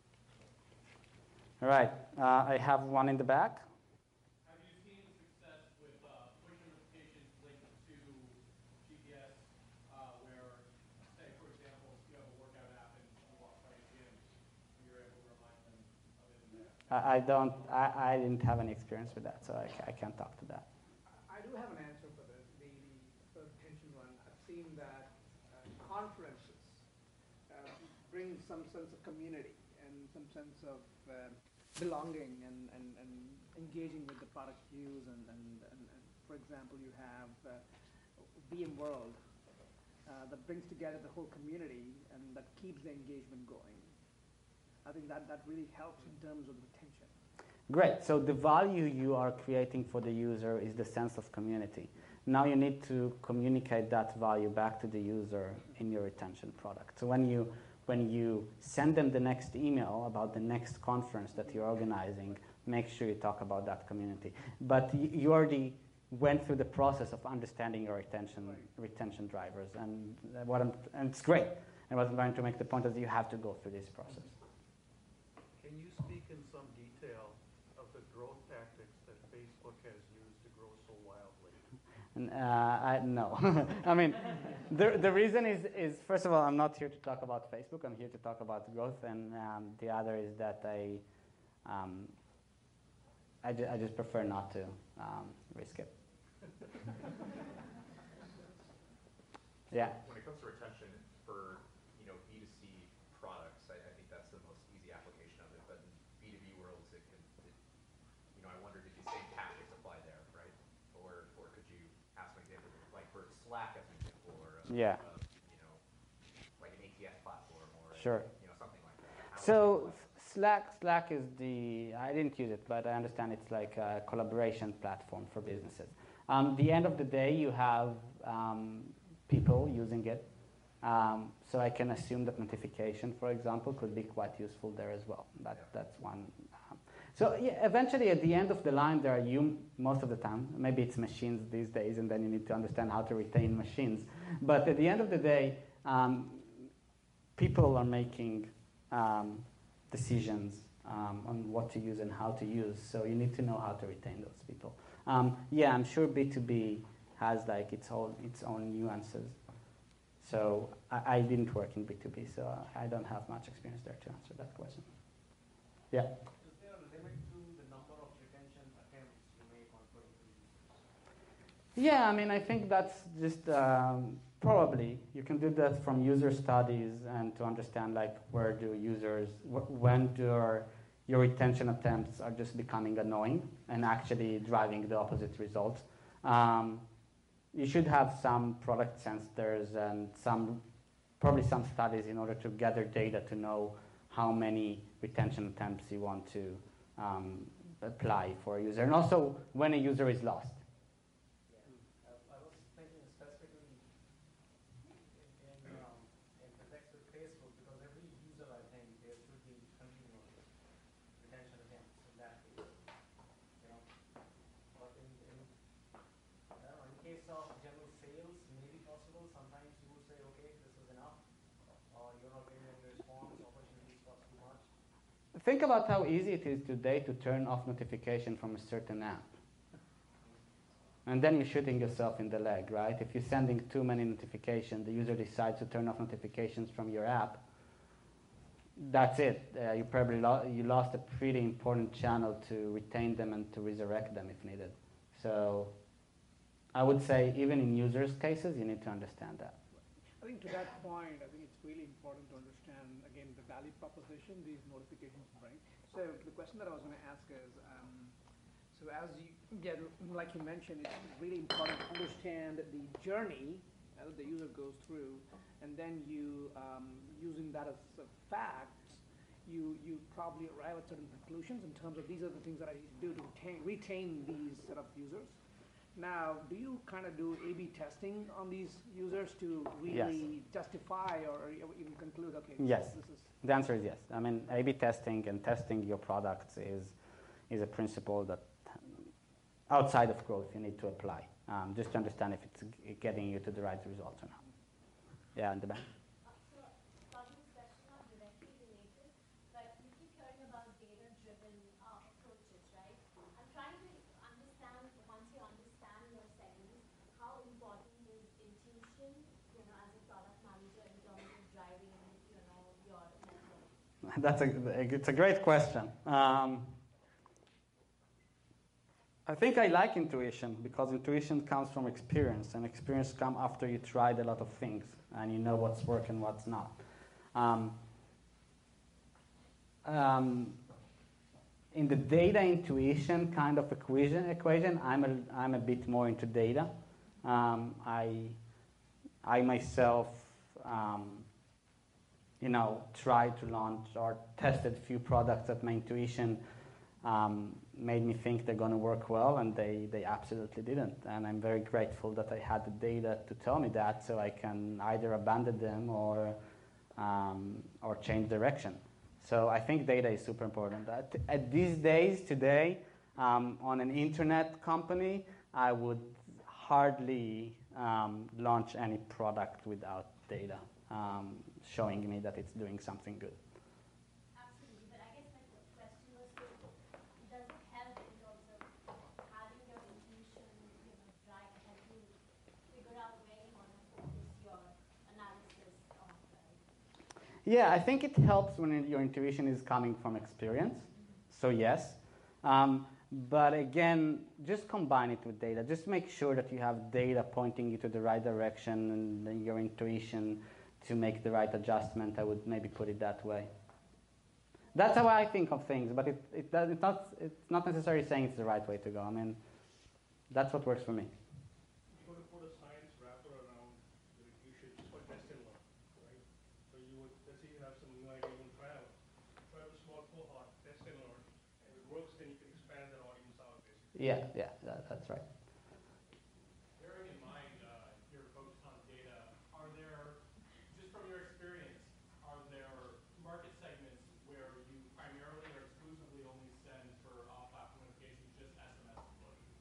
All right, uh, I have one in the back. Have you seen success with uh, push notifications linked to G P S, uh, where, say, for example, you have a workout app and you walk by a gym, and you're able to remind them of it in there? I, I don't. I, I didn't have any experience with that, so I, ca- I can't talk to that. I do have an answer for this, the, the retention one. I've seen that uh, conferences uh, bring some sense of community and some sense of uh, belonging and, and, and engaging with the product use. And, and, and, and for example, you have uh, VMworld uh, that brings together the whole community and that keeps the engagement going. I think that, that really helps in terms of retention. Great. So the value you are creating for the user is the sense of community. Now you need to communicate that value back to the user in your retention product. So when you when you send them the next email about the next conference that you're organizing, make sure you talk about that community. But you, you already went through the process of understanding your retention retention drivers, and what I'm, and it's great. And what I'm trying to make the point is you have to go through this process. Can you speak in some detail of the growth tactics that Facebook has used to grow so wildly? And, uh, I, no. I mean, the, the reason is, is, first of all, I'm not here to talk about Facebook. I'm here to talk about growth. And um, the other is that I, um, I, ju- I just prefer not to um, risk it. Yeah. When it comes to retention for, you know, B two C products, I, I think that's the most easy application of it. But in B two B worlds, it can, it, you know, I wondered if the same tactics apply there, right? Or, or could you ask an example, like for Slack as an example, or a, Yeah. a, you know, like an A T S platform, or Sure. a, you know, something like that. How would So you apply it? Slack, Slack is the, I didn't use it, but I understand it's like a collaboration platform for businesses. Um, the end of the day, you have um, people using it. Um, so I can assume that notification, for example, could be quite useful there as well. That, that's one. Um, so yeah, eventually, at the end of the line, there are you most of the time. Maybe it's machines these days, and then you need to understand how to retain machines. But at the end of the day, um, people are making um, decisions um, on what to use and how to use. So you need to know how to retain those people. Um, yeah, I'm sure B two B has like its own its own nuances. So I, I didn't work in B two B, so I don't have much experience there to answer that question. Yeah. Is there a limit to the number of retention attempts you make on particular users? Yeah, I mean, I think that's just um, probably you can do that from user studies and to understand like where do users, wh- when do our, your retention attempts are just becoming annoying and actually driving the opposite result. Um, you should have some product sensors and some, probably some studies in order to gather data to know how many retention attempts you want to um, apply for a user, and also when a user is lost. Yeah. I, I was thinking specifically in, in, um, in context with Facebook, because every user, I think, there should be continuous retention attempts in that case. You know, but in, in, I don't know, in case of general sales, maybe possible. Sometimes you would say, okay, this is enough, or you're not getting any response, opportunities cost too much. Think about how easy it is today to turn off notification from a certain app. And then you're shooting yourself in the leg, right? If you're sending too many notifications, the user decides to turn off notifications from your app, that's it. Uh, you probably lo- you lost a pretty important channel to retain them and to resurrect them if needed. So I would say even in users' cases, you need to understand that. I think to that point, I think it's really important to understand, again, the value proposition these notifications bring. So the question that I was going to ask is, um, so as you get, like you mentioned, it's really important to understand the journey uh, that the user goes through, and then you, um, using that as a fact, you, you probably arrive at certain conclusions in terms of these are the things that I need to do to retain, retain these set of users. Now, do you kind of do A B testing on these users to really Yes. justify or even conclude, okay, Yes. this is... The answer is yes. I mean, A B testing and testing your products is, is a principle that outside of growth you need to apply, um, just to understand if it's g- getting you to the right results or not. Yeah, in the back. Uh, so, probably this question not directly related, but we keep hearing about data-driven uh, approaches, right? I'm trying to understand, once you understand your segments, how important is intuition, you know, as a product manager in terms of driving, you know, your network? That's a, it's a great question. Um, I think I like intuition because intuition comes from experience, and experience comes after you tried a lot of things and you know what's working, what's not. Um, um, in the data intuition kind of equation, equation I'm, a, I'm a bit more into data. Um, I, I myself, um, you know, tried to launch or tested a few products that my intuition um, made me think they're going to work well, and they, they absolutely didn't. And I'm very grateful that I had the data to tell me that, so I can either abandon them or, um, or change direction. So I think data is super important. At, at these days, today, um, on an internet company, I would hardly um, launch any product without data um, showing me that it's doing something good. Absolutely, but I guess my question was, does it help in terms of having your intuition, you know, drive, help you figure out where you want to focus your analysis on, right? Yeah, I think it helps when your intuition is coming from experience. So yes. Um, but again, just combine it with data. Just make sure that you have data pointing you to the right direction and then your intuition to make the right adjustment. I would maybe put it that way. That's how I think of things, but it, it does, it's, not, it's not necessarily saying it's the right way to go. I mean, that's what works for me. You're going to put a science wrapper around your intuition just for test and learn, right? So you would, let's say you have some new idea in trial, try out a small cohort, test and learn, and if it works, then you can expand that audience out, basically. Yeah, yeah, that, that's right. Bearing in mind uh, your focus on data, are there, just from your experience, are there market segments where you primarily or exclusively only send for off-app notifications, just S M S flows?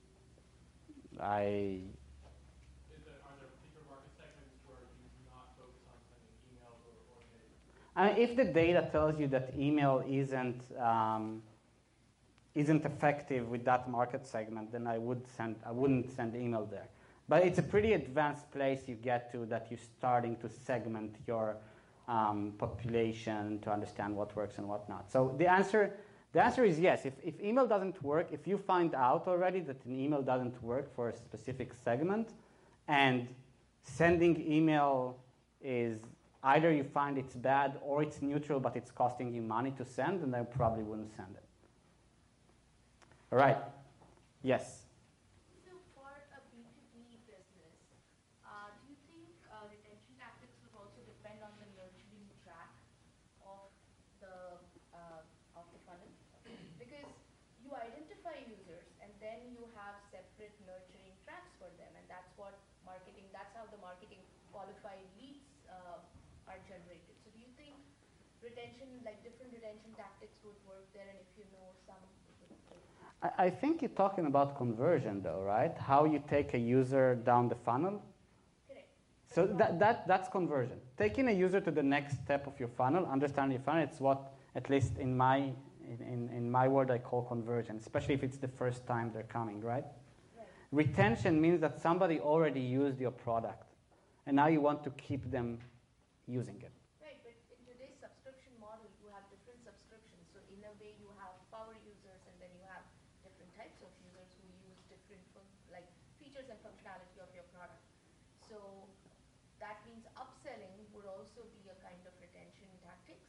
I Is there, are there particular market segments where you do not focus on sending emails or, or data? I mean, if the data tells you that email isn't um, isn't effective with that market segment, then I would send I wouldn't send email there. But it's a pretty advanced place you get to that you're starting to segment your um, population to understand what works and what not. So the answer the answer is yes. If if email doesn't work, if you find out already that an email doesn't work for a specific segment, and sending email is either you find it's bad or it's neutral, but it's costing you money to send, then I probably wouldn't send it. All right. Yes. So for a B two B business, uh, do you think uh, retention tactics would also depend on the nurturing track of the uh, of the funnel? Because you identify users and then you have separate nurturing tracks for them, and that's what marketing. That's how the marketing qualified leads uh, are generated. So do you think retention, like different retention tactics, would work there? And if you know some. I think you're talking about conversion, though, right? How you take a user down the funnel. Correct. So that, that, that's conversion. Taking a user to the next step of your funnel, understanding your funnel, it's what, at least in my, in, in my world, I call conversion, especially if it's the first time they're coming, right? Right. Retention means that somebody already used your product, and now you want to keep them using it. Right, but in today's subscription model, you have different subscriptions. So in a way, you have power users, and then you have different types of users who use different like features and functionality of your product. So that means upselling would also be a kind of retention tactics.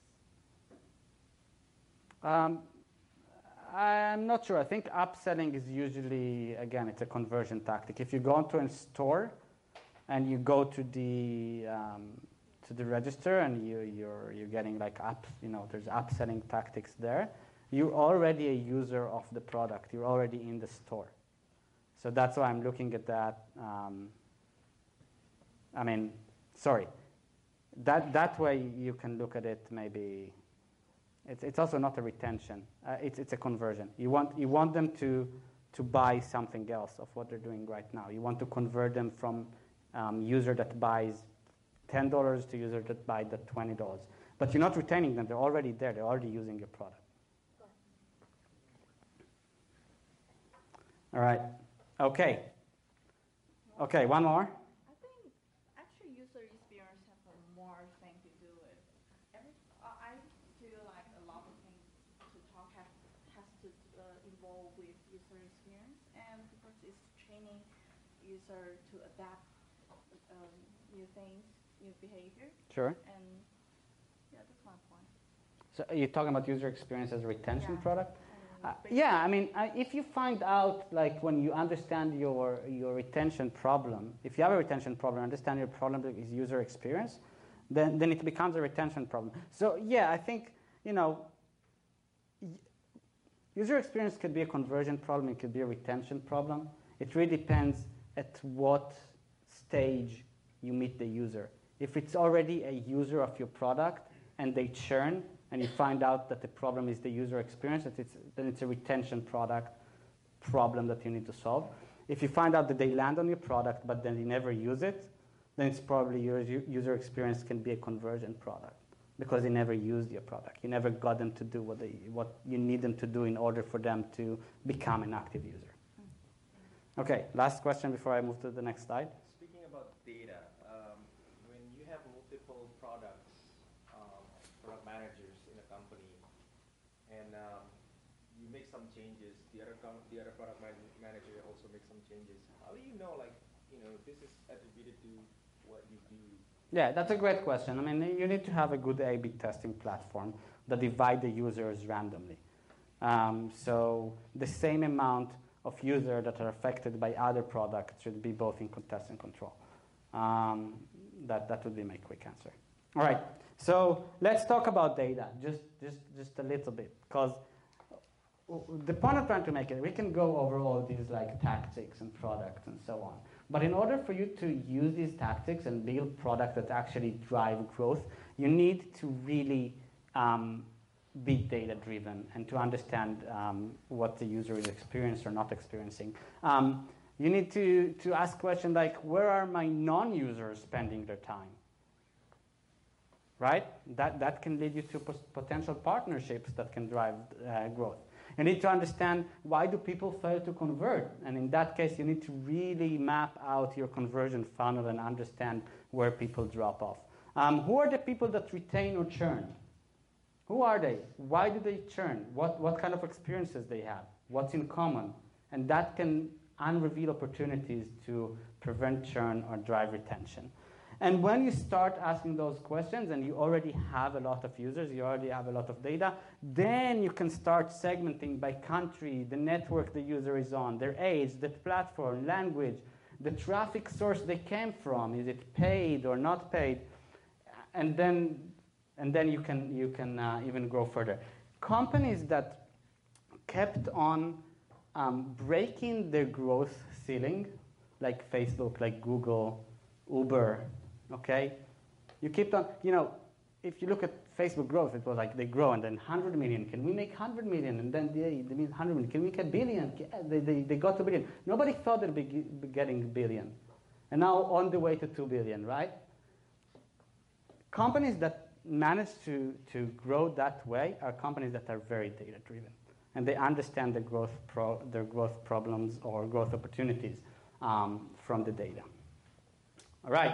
Um, I'm not sure. I think upselling is usually, again, it's a conversion tactic. If you go into a store and you go to the um, to the register and you, you're you're getting like up, you know, there's upselling tactics there. You're already a user of the product. You're already in the store. So that's why I'm looking at that. Um, I mean, sorry. That that way you can look at it maybe. It's it's also not a retention. Uh, it's it's a conversion. You want you want them to to buy something else of what they're doing right now. You want to convert them from um, user that buys ten dollars to user that buy the twenty dollars. But you're not retaining them. They're already there. They're already using your product. All right. Okay. Okay, one more. I think actually user experience have a more thing to do with every. Uh, I feel like a lot of things to talk have has to uh, involve with user experience, and because it's training user to adapt um, new things, new behavior. Sure. And yeah, that's my point. So you're talking about user experience as a retention Yeah. product? Uh, yeah, I mean, uh, if you find out, like, when you understand your, your retention problem, if you have a retention problem, understand your problem is user experience, then, then it becomes a retention problem. So, yeah, I think, you know, user experience could be a conversion problem, it could be a retention problem. It really depends at what stage you meet the user. If it's already a user of your product and they churn, and you find out that the problem is the user experience, that it's, then it's a retention product problem that you need to solve. If you find out that they land on your product but then you never use it, then it's probably your user experience can be a conversion product because you never used your product. You never got them to do what, they, what you need them to do in order for them to become an active user. Okay, last question before I move to the next slide. Speaking about data, um, when you have multiple products, um, product managers in a company, and um, you make some changes, the other com the other product man manager also makes some changes. How do you know, like, you know, this is attributed to what you do? Yeah, that's a great question. I mean, you need to have a good A B testing platform that divide the users randomly. Um, so the same amount of users that are affected by other products should be both in contest and control. Um, that, that would be my quick answer. All right, so let's talk about data, just, just, just a little bit, because the point I'm trying to make is we can go over all these like tactics and products and so on. But in order for you to use these tactics and build products that actually drive growth, you need to really um, be data-driven and to understand um, what the user is experiencing or not experiencing. Um, you need to, to ask questions like, where are my non-users spending their time? Right? That, that can lead you to potential partnerships that can drive uh, growth. You need to understand, why do people fail to convert? And in that case, you need to really map out your conversion funnel and understand where people drop off. Um, who are the people that retain or churn? Who are they? Why do they churn? What, what kind of experiences they have? What's in common? And that can unreveal opportunities to prevent churn or drive retention. And when you start asking those questions and you already have a lot of users, you already have a lot of data, then you can start segmenting by country, the network the user is on, their age, the platform, language, the traffic source they came from, is it paid or not paid? And then, and then you can, you can uh, even grow further. Companies that kept on um, breaking their growth ceiling, like Facebook, like Google, Uber, okay? You keep on, you know, if you look at Facebook growth, it was like they grow and then one hundred million. Can we make one hundred million? And then they, they mean one hundred million. Can we get a billion? They, they, they got to a billion. Nobody thought they'd be getting a billion. And now on the way to two billion, right? Companies that manage to, to grow that way are companies that are very data-driven. And they understand the growth pro, their growth problems or growth opportunities um, from the data. All right,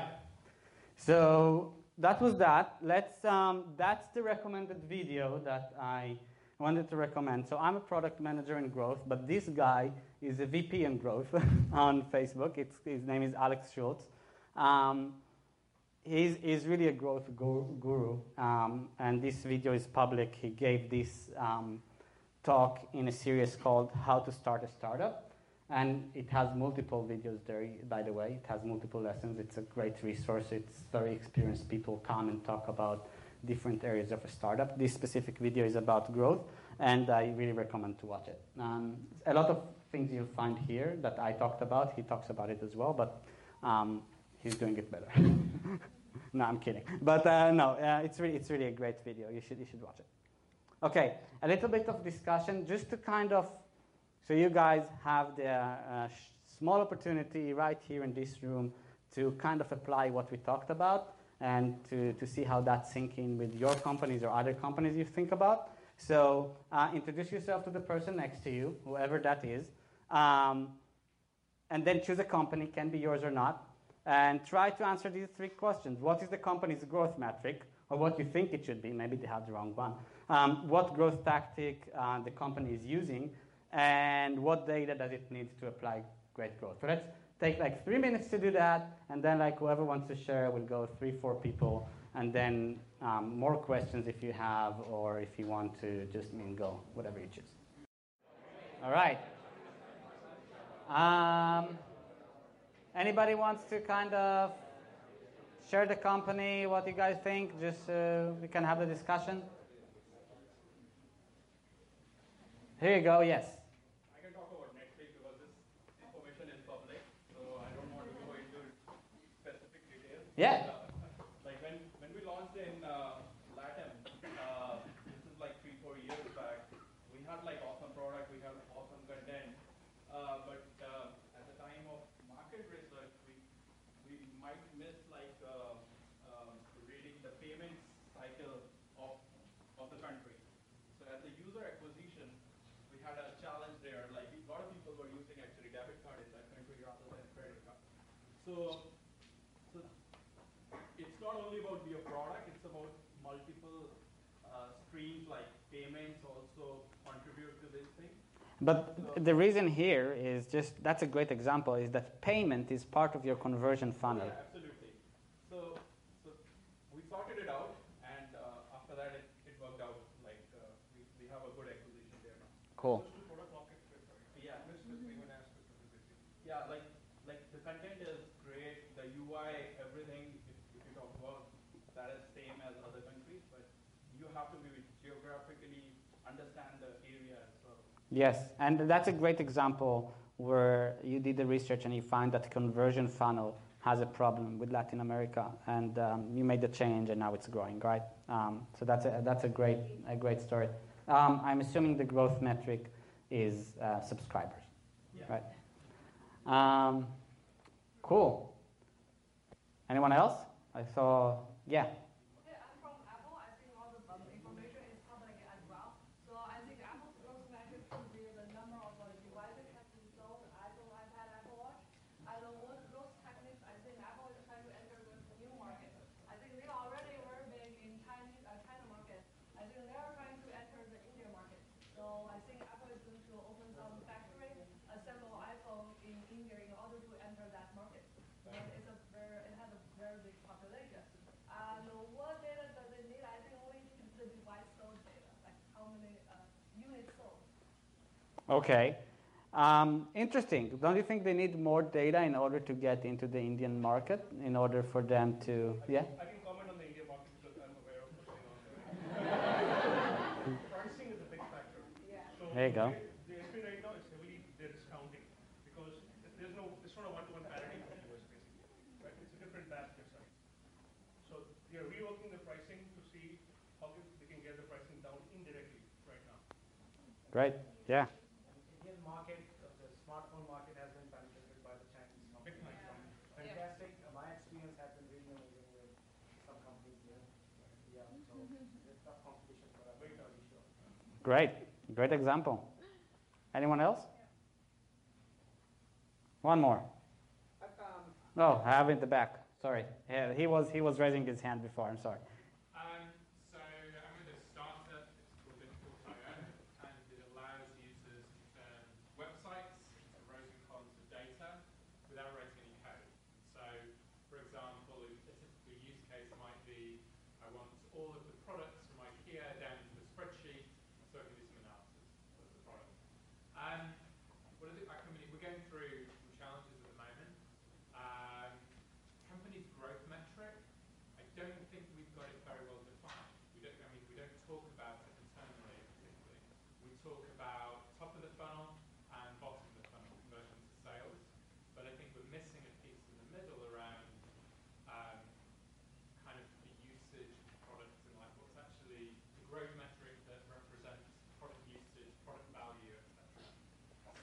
so that was that. Let's, um, that's the recommended video that I wanted to recommend. So I'm a product manager in growth, but this guy is a V P in growth on Facebook. It's, his name is Alex Schultz. Um, he's, he's really a growth guru, um, and this video is public. He gave this um, talk in a series called How to Start a Startup. And it has multiple videos there, by the way. It has multiple lessons. It's a great resource. It's very experienced people come and talk about different areas of a startup. This specific video is about growth, and I really recommend to watch it. Um, a lot of things you'll find here that I talked about, he talks about it as well, but um, he's doing it better. No, I'm kidding. But uh, no, uh, it's, really, it's really a great video. You should, you should watch it. Okay, a little bit of discussion just to kind of So you guys have the uh, small opportunity right here in this room to kind of apply what we talked about and to, to see how that's syncing with your companies or other companies you think about. So uh, introduce yourself to the person next to you, whoever that is, um, and then choose a company, can be yours or not, and try to answer these three questions. What is the company's growth metric, or what you think it should be? Maybe they have the wrong one. Um, what growth tactic uh, the company is using, and what data does it need to apply great growth? So let's take like three minutes to do that, and then like whoever wants to share will go three, four people, and then um, more questions if you have, or if you want to just I mean go, whatever you choose. All right. Um, anybody wants to kind of share the company, what you guys think, just so we can have the discussion? Here you go, yes. I can talk about Netflix because this information is public, so I don't want to go into specific details. Yeah. Uh, like when, when we launched in uh, LATAM, uh, this is like three, four years back, we had like awesome product, we had awesome content, uh, but uh, at the time of market research, we, we might miss like uh, uh, reading the payment cycle of, of the country. So at the user acquisition, we had a challenge there. Like a lot of people were using actually debit card in that country rather than credit card. So, so it's not only about your product; it's about multiple uh, streams like payments also contribute to this thing. But so, the reason here is just that's a great example is that payment is part of your conversion funnel. Yeah, absolutely. So, so we sorted it out, and uh, after that, it, it worked out. Like uh, we we have a good acquisition there now. Cool. Yeah. Yeah, like like the content is great, the U I, everything. If, if you talk about that is same as other countries, but you have to be geographically understand the area as well. Yes, and that's a great example where you did the research and you find that conversion funnel has a problem with Latin America, and um, you made the change, and now it's growing, right? Um, so that's a that's a great a great story. Um, I'm assuming the growth metric is uh, subscribers, yeah. right? Um, cool. Anyone else? I saw, yeah. Yeah, I'm from Apple. I think all the um, information is public as well. So I think Apple's growth metric should be the number of uh, devices have been sold, iPhone, iPad, Apple Watch. I don't know what growth techniques. I think Apple is trying to enter the new market. I think they already were big in Chinese, uh, China market. I think they are trying to enter the India market. So I think Apple is going to open some factory, assemble iPhone in India in order to enter that market. But it's a very, it has a very big population. And what data does it need? I think only the device sold data, like how many uh, units sold. Okay. Um, interesting. Don't you think they need more data in order to get into the Indian market, in order for them to, I yeah? Can, I can comment on the India market because I'm aware of what's going on there. Pricing is a big factor. Yeah. So There you go. The S P right now is heavily they're discounting because there's no, it's not a one-to-one parity with the U S basically, right? It's a different basket size. So they are reworking the pricing to see how they can get the pricing down indirectly right now. Great. Yeah. Indian market, uh, the smartphone market has been penetrated by the Chinese Big companies. time. Fantastic. Uh, my experience has been really amazing with some companies here. Yeah, so it's tough competition for us. Very tough issue. Great. Great example. Anyone else? One more. Um, Oh, I have in the back. Sorry. Yeah, he was he was raising his hand before. I'm sorry. Um, so I'm with a startup, it's called Difficult dot I O, and it allows users to turn websites into pros and cons of data without writing any code. So, for example, a typical use case might be, I want all of the products from IKEA down into a spreadsheet so I can do some analysis of the product. Um, what are the, our company, we're going through some challenges at the moment. Um, company's growth metric, I don't think we've got it very well defined. We don't, I mean, we don't talk about it internally particularly. We talk about top of the funnel and bottom of the funnel, conversion to sales. But I think we're missing a piece in the middle around um, kind of the usage of products and like what's actually the growth metric that represents product usage, product value, et cetera.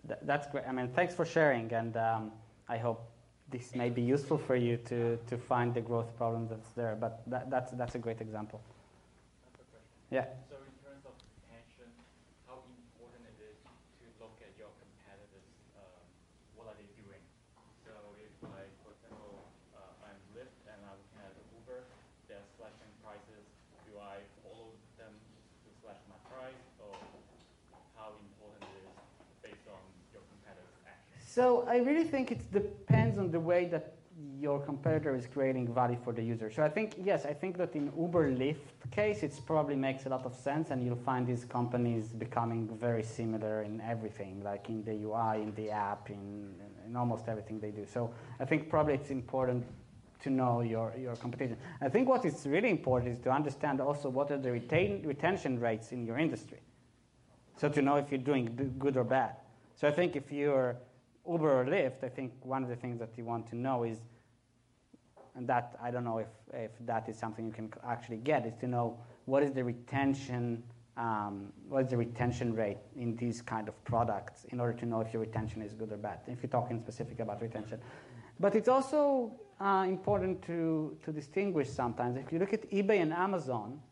th- that's great. I mean, thanks for sharing, and um, I hope this may be useful for you to, to find the growth problem that's there. But that, that's that's a great example. Yeah. So in terms of retention, how important it is to look at your competitors? Um, what are they doing? So if, like, for example, uh, I'm Lyft and I'm looking at Uber, they're slashing prices. Do I follow them to slash my price, or how important it is based on your competitors' actions? So I really think it depends on the way that your competitor is creating value for the user. So I think, yes, I think that in Uber Lyft case, it probably makes a lot of sense, and you'll find these companies becoming very similar in everything, like in the U I, in the app, in, in almost everything they do. So I think probably it's important to know your, your competition. I think what is really important is to understand also what are the retain, retention rates in your industry. So to know if you're doing good or bad. So I think if you're Uber or Lyft, I think one of the things that you want to know is, and that I don't know if, if that is something you can actually get, is to know what is the retention, um, what is the retention rate in these kind of products in order to know if your retention is good or bad, if you're talking specific about retention. But it's also uh, important to, to distinguish sometimes. If you look at eBay and Amazon,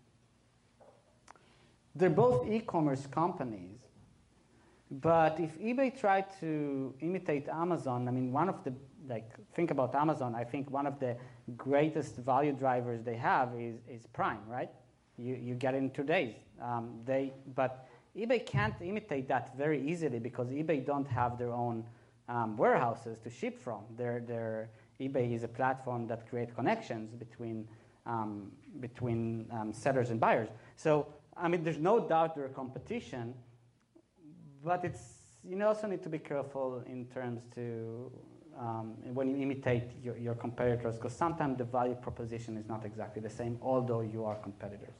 they're both e-commerce companies. But if eBay tried to imitate Amazon, I mean, one of the, like, think about Amazon, I think one of the greatest value drivers they have is, is Prime, right? You, you get it in two days. Um, they, but eBay can't imitate that very easily because eBay don't have their own um, warehouses to ship from. Their, their, eBay is a platform that creates connections between, um, between um, sellers and buyers. So, I mean, there's no doubt they're a competition. But it's, you also need to be careful in terms to, um, when you imitate your, your competitors, because sometimes the value proposition is not exactly the same, although you are competitors.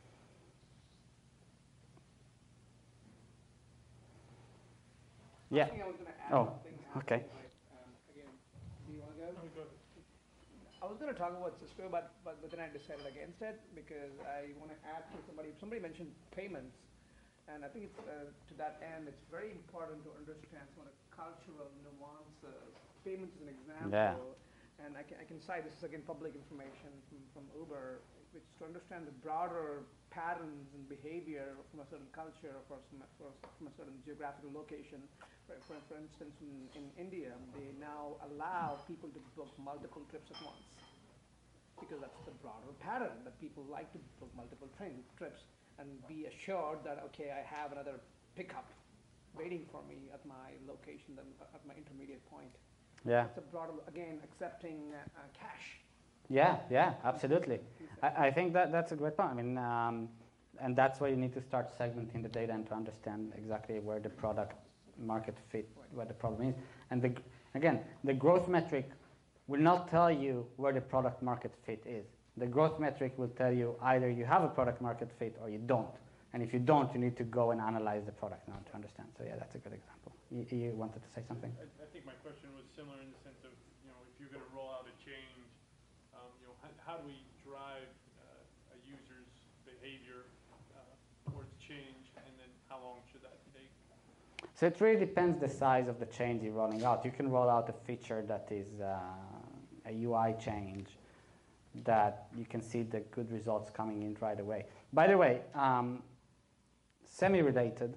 Yeah. I think I was going to add Oh, something. okay. Um, again, do you want to go? I was going to talk about Cisco, but, but, but then I decided against it because I want to add to somebody. Somebody mentioned payments. And I think it's, uh, to that end, it's very important to understand some of the cultural nuances. Payments is an example. Yeah. And I can, I can cite, this is again public information from, from Uber, which is to understand the broader patterns and behavior from a certain culture or from, for, from a certain geographical location. For, for, for instance, in, in India, they now allow people to book multiple trips at once because that's the broader pattern, that people like to book multiple train trips and be assured that, okay, I have another pickup waiting for me at my location, then at my intermediate point. Yeah. It's a broader, again, accepting uh, uh, cash. Yeah, yeah, absolutely. I, I think that that's a great point. I mean, um, and that's why you need to start segmenting the data and to understand exactly where the product market fit, what the problem is. And the, again, the growth metric will not tell you where the product market fit is. The growth metric will tell you either you have a product market fit or you don't. And if you don't, you need to go and analyze the product now to understand. So yeah, that's a good example. You, you wanted to say something? I, I think my question was similar in the sense of, you know, if you're going to roll out a change, um, you know, how, how do we drive uh, a user's behavior uh, towards change, and then how long should that take? So it really depends the size of the change you're rolling out. You can roll out a feature that is uh, a U I change that you can see the good results coming in right away. By the way, um, semi-related,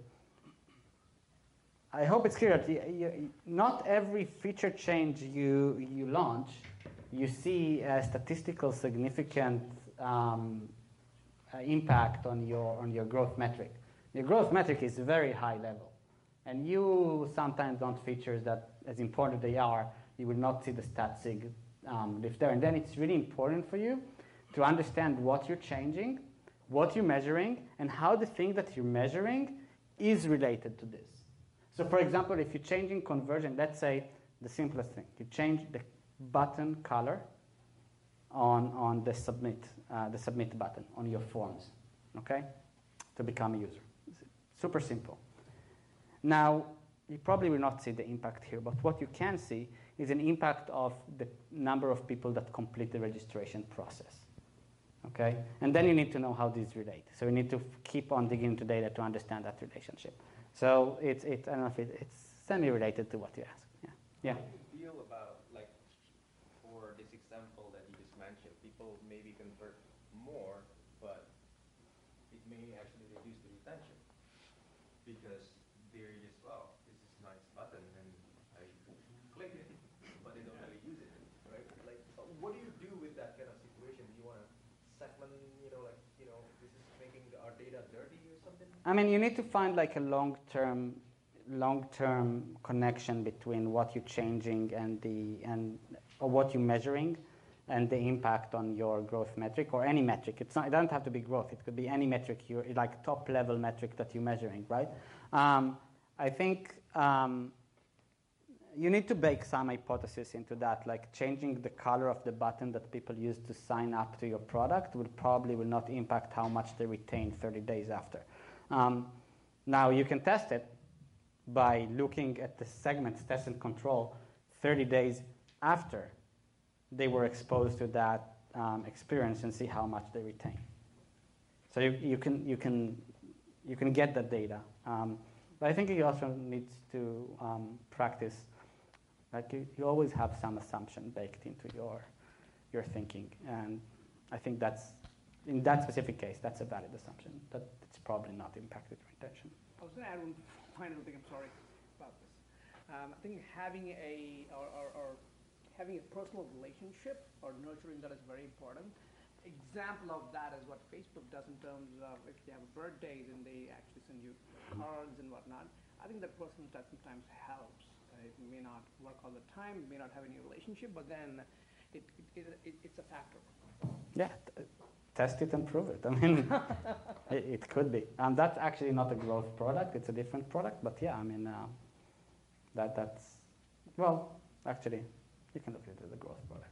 I hope it's clear that you, you, not every feature change you, you launch, you see a statistical significant um, uh, impact on your, on your growth metric. Your growth metric is very high level. And you sometimes launch features that, as important as they are, you will not see the stat sig um, lift there. And then it's really important for you to understand what you're changing, what you're measuring, and how the thing that you're measuring is related to this. So for example, if you're changing conversion, let's say the simplest thing, you change the button color on, on the submit, uh, the submit button on your forms, okay, to become a user. Super simple. Now, you probably will not see the impact here, but what you can see is an impact of the number of people that complete the registration process. Okay? And then you need to know how these relate. So you need to f- keep on digging into data to understand that relationship. So it's, it's I don't know if it, it's semi-related to what you asked. Yeah. Yeah. How do you feel about, like, for this example that you just mentioned, people maybe convert more, but it may actually reduce the retention because they're just, well, this is a nice button and I click it, but they don't really use it, right? Like, uh, what do you do with that kind of situation? Do you want to segment, you know, like, you know, this is making our data dirty or something? I mean, you need to find like a long-term, long-term connection between what you're changing and the and or what you're measuring, and the impact on your growth metric or any metric. It's not. It doesn't have to be growth. It could be any metric. You're like top-level metric that you're measuring, right? Um, I think um, you need to bake some hypothesis into that, like changing the color of the button that people use to sign up to your product will probably will not impact how much they retain thirty days after. Um, now you can test it by looking at the segments, test and control, thirty days after they were exposed to that um, experience and see how much they retain. So you, you can you can you can get that data, um, but I think you also need to um, practice. Like you, you always have some assumption baked into your your thinking, and I think that's in that specific case that's a valid assumption that it's probably not impacted retention. I was going to add one final thing. I'm sorry about this. Um, I think having a or, or, or having a personal relationship or nurturing that is very important. Example of that is what Facebook does in terms of if you have birthdays and they actually send you cards and whatnot. I think that personal touch sometimes helps. Uh, it may not work all the time, may not have any relationship, but then it, it, it, it it's a factor. Yeah, t- test it and prove it. I mean, it, it could be. And that's actually not a growth product; it's a different product. But yeah, I mean, uh, that that's well, actually, you can look at it as a growth product.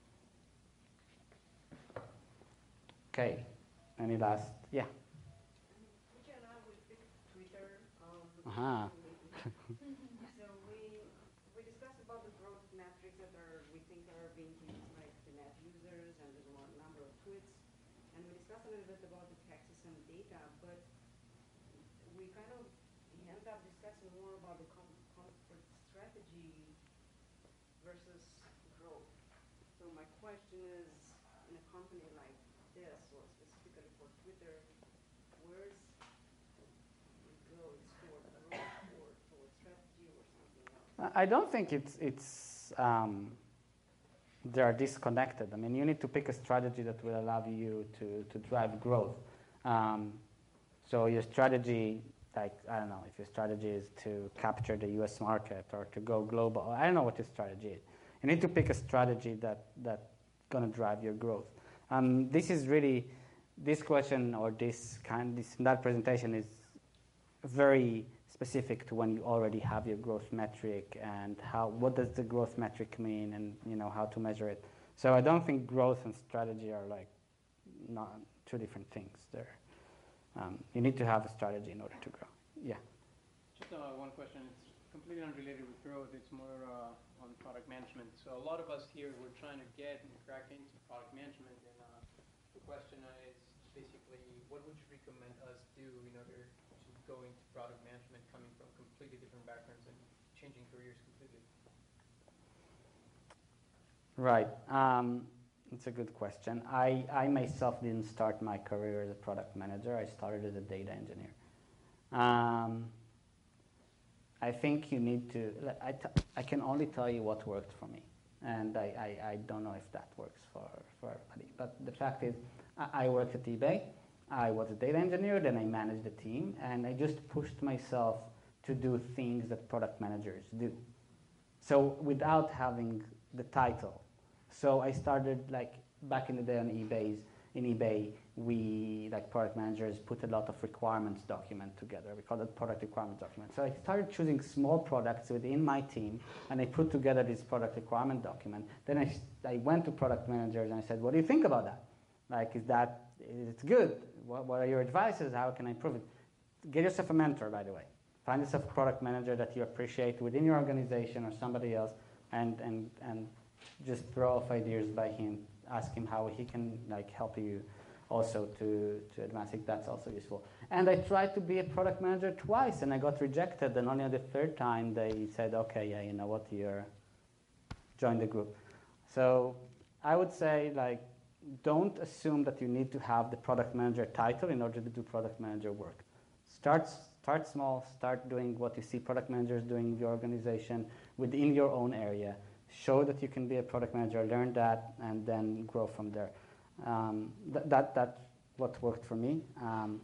Okay. Any last? Yeah. Richard and I will pick Twitter. Um, Uh-huh. so we we discussed about the growth metrics that are we think are being used, like the net users and the number of tweets, and we discussed a little bit about the taxes and data, but we kind of ended up discussing more about the com- comfort strategy versus growth. So my question is, in a company like this, or specifically for Twitter, where's the growth toward growth or toward strategy or something else? I don't think it's it's um, they are disconnected. I mean, you need to pick a strategy that will allow you to to drive growth. Um, so your strategy, like I don't know, if your strategy is to capture the U S market or to go global, I don't know what your strategy is. You need to pick a strategy that that's going to drive your growth. Um, this is really, this question or this kind, this that presentation is very specific to when you already have your growth metric and how, what does the growth metric mean, and you know how to measure it. So I don't think growth and strategy are like not two different things. There, um, you need to have a strategy in order to grow. Yeah. Just uh, one question. It's completely unrelated with growth. It's more uh, on product management. So a lot of us here, we're trying to get and crack into product management, and uh, the question is basically, what would you recommend us do in order to go into product management, coming from completely different backgrounds and changing careers completely? Right. Um, it's a good question. I, I myself didn't start my career as a product manager. I started as a data engineer. Um, I think you need to, I, t- I can only tell you what worked for me. And I, I, I don't know if that works for, for everybody. But the fact is, I, I worked at eBay. I was a data engineer, then I managed a team, and I just pushed myself to do things that product managers do. So without having the title. So I started like back in the day on eBay's, in eBay, we, like product managers, put a lot of requirements document together. We call it product requirement document. So I started choosing small products within my team, and I put together this product requirement document. Then I, I went to product managers and I said, what do you think about that? Like, is that, it's good. What, what are your advices? How can I improve it? Get yourself a mentor, by the way. Find yourself a product manager that you appreciate within your organization or somebody else, and, and, and just throw off ideas by him. Ask him how he can like help you also to, to advance. I think that's also useful. And I tried to be a product manager twice, and I got rejected. And only on the third time they said, okay, yeah, you know what, you're join the group. So I would say, like, don't assume that you need to have the product manager title in order to do product manager work. Start, start small, start doing what you see product managers doing in your organization within your own area. Show that you can be a product manager, learn that, and then grow from there. Um, th that, that's what worked for me. Um,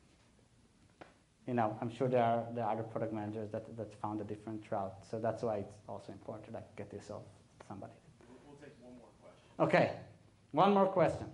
you know, I'm sure there are, there are other product managers that, that found a different route. So that's why it's also important to like, get yourself somebody. We'll, we'll take one more question. Okay, one more question.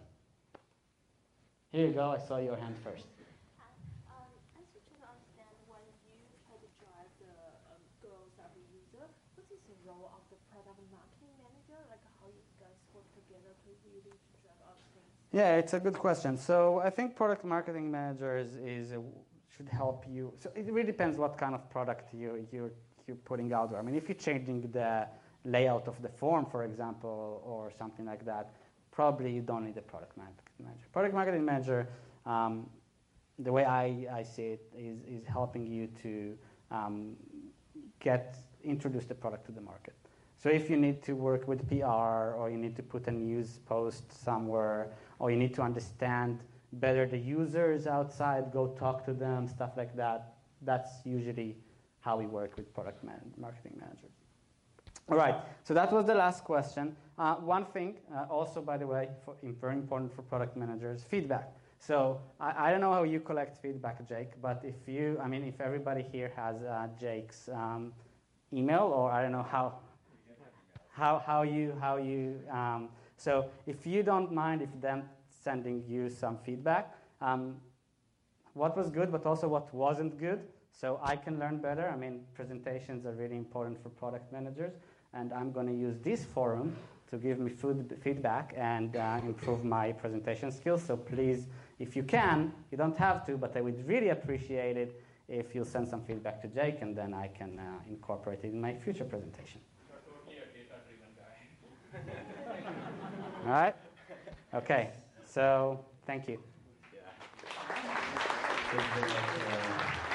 Here you go, I saw your hand first. Um, I was trying to understand when you try to drive the um, growth of the user, what is the role of the product marketing manager? Like how you guys work together to really to drive all things? Yeah, it's a good question. So I think product marketing manager is, is a, should help you. So it really depends what kind of product you, you're, you're putting out there. I mean, if you're changing the layout of the form, for example, or something like that, probably you don't need a product marketing manager. Product marketing manager, um, the way I, I see it, is, is helping you to um, get, introduce the product to the market. So if you need to work with P R, or you need to put a news post somewhere, or you need to understand better the users outside, go talk to them, stuff like that, that's usually how we work with product man marketing managers. All right, so that was the last question. Uh, one thing, uh, also, by the way, for, very important for product managers, feedback. So I, I don't know how you collect feedback, Jake, but if you, I mean, if everybody here has uh, Jake's um, email, or I don't know how, how, how you, how you, um, so if you don't mind if them sending you some feedback, um, what was good, but also what wasn't good, so I can learn better. I mean, presentations are really important for product managers, and I'm going to use this forum to give me food, feedback and uh, improve my presentation skills. So please, if you can, you don't have to, but I would really appreciate it if you'll send some feedback to Jake, and then I can uh, incorporate it in my future presentation. You're totally a data-driven guy. All right? Okay. So thank you. Yeah.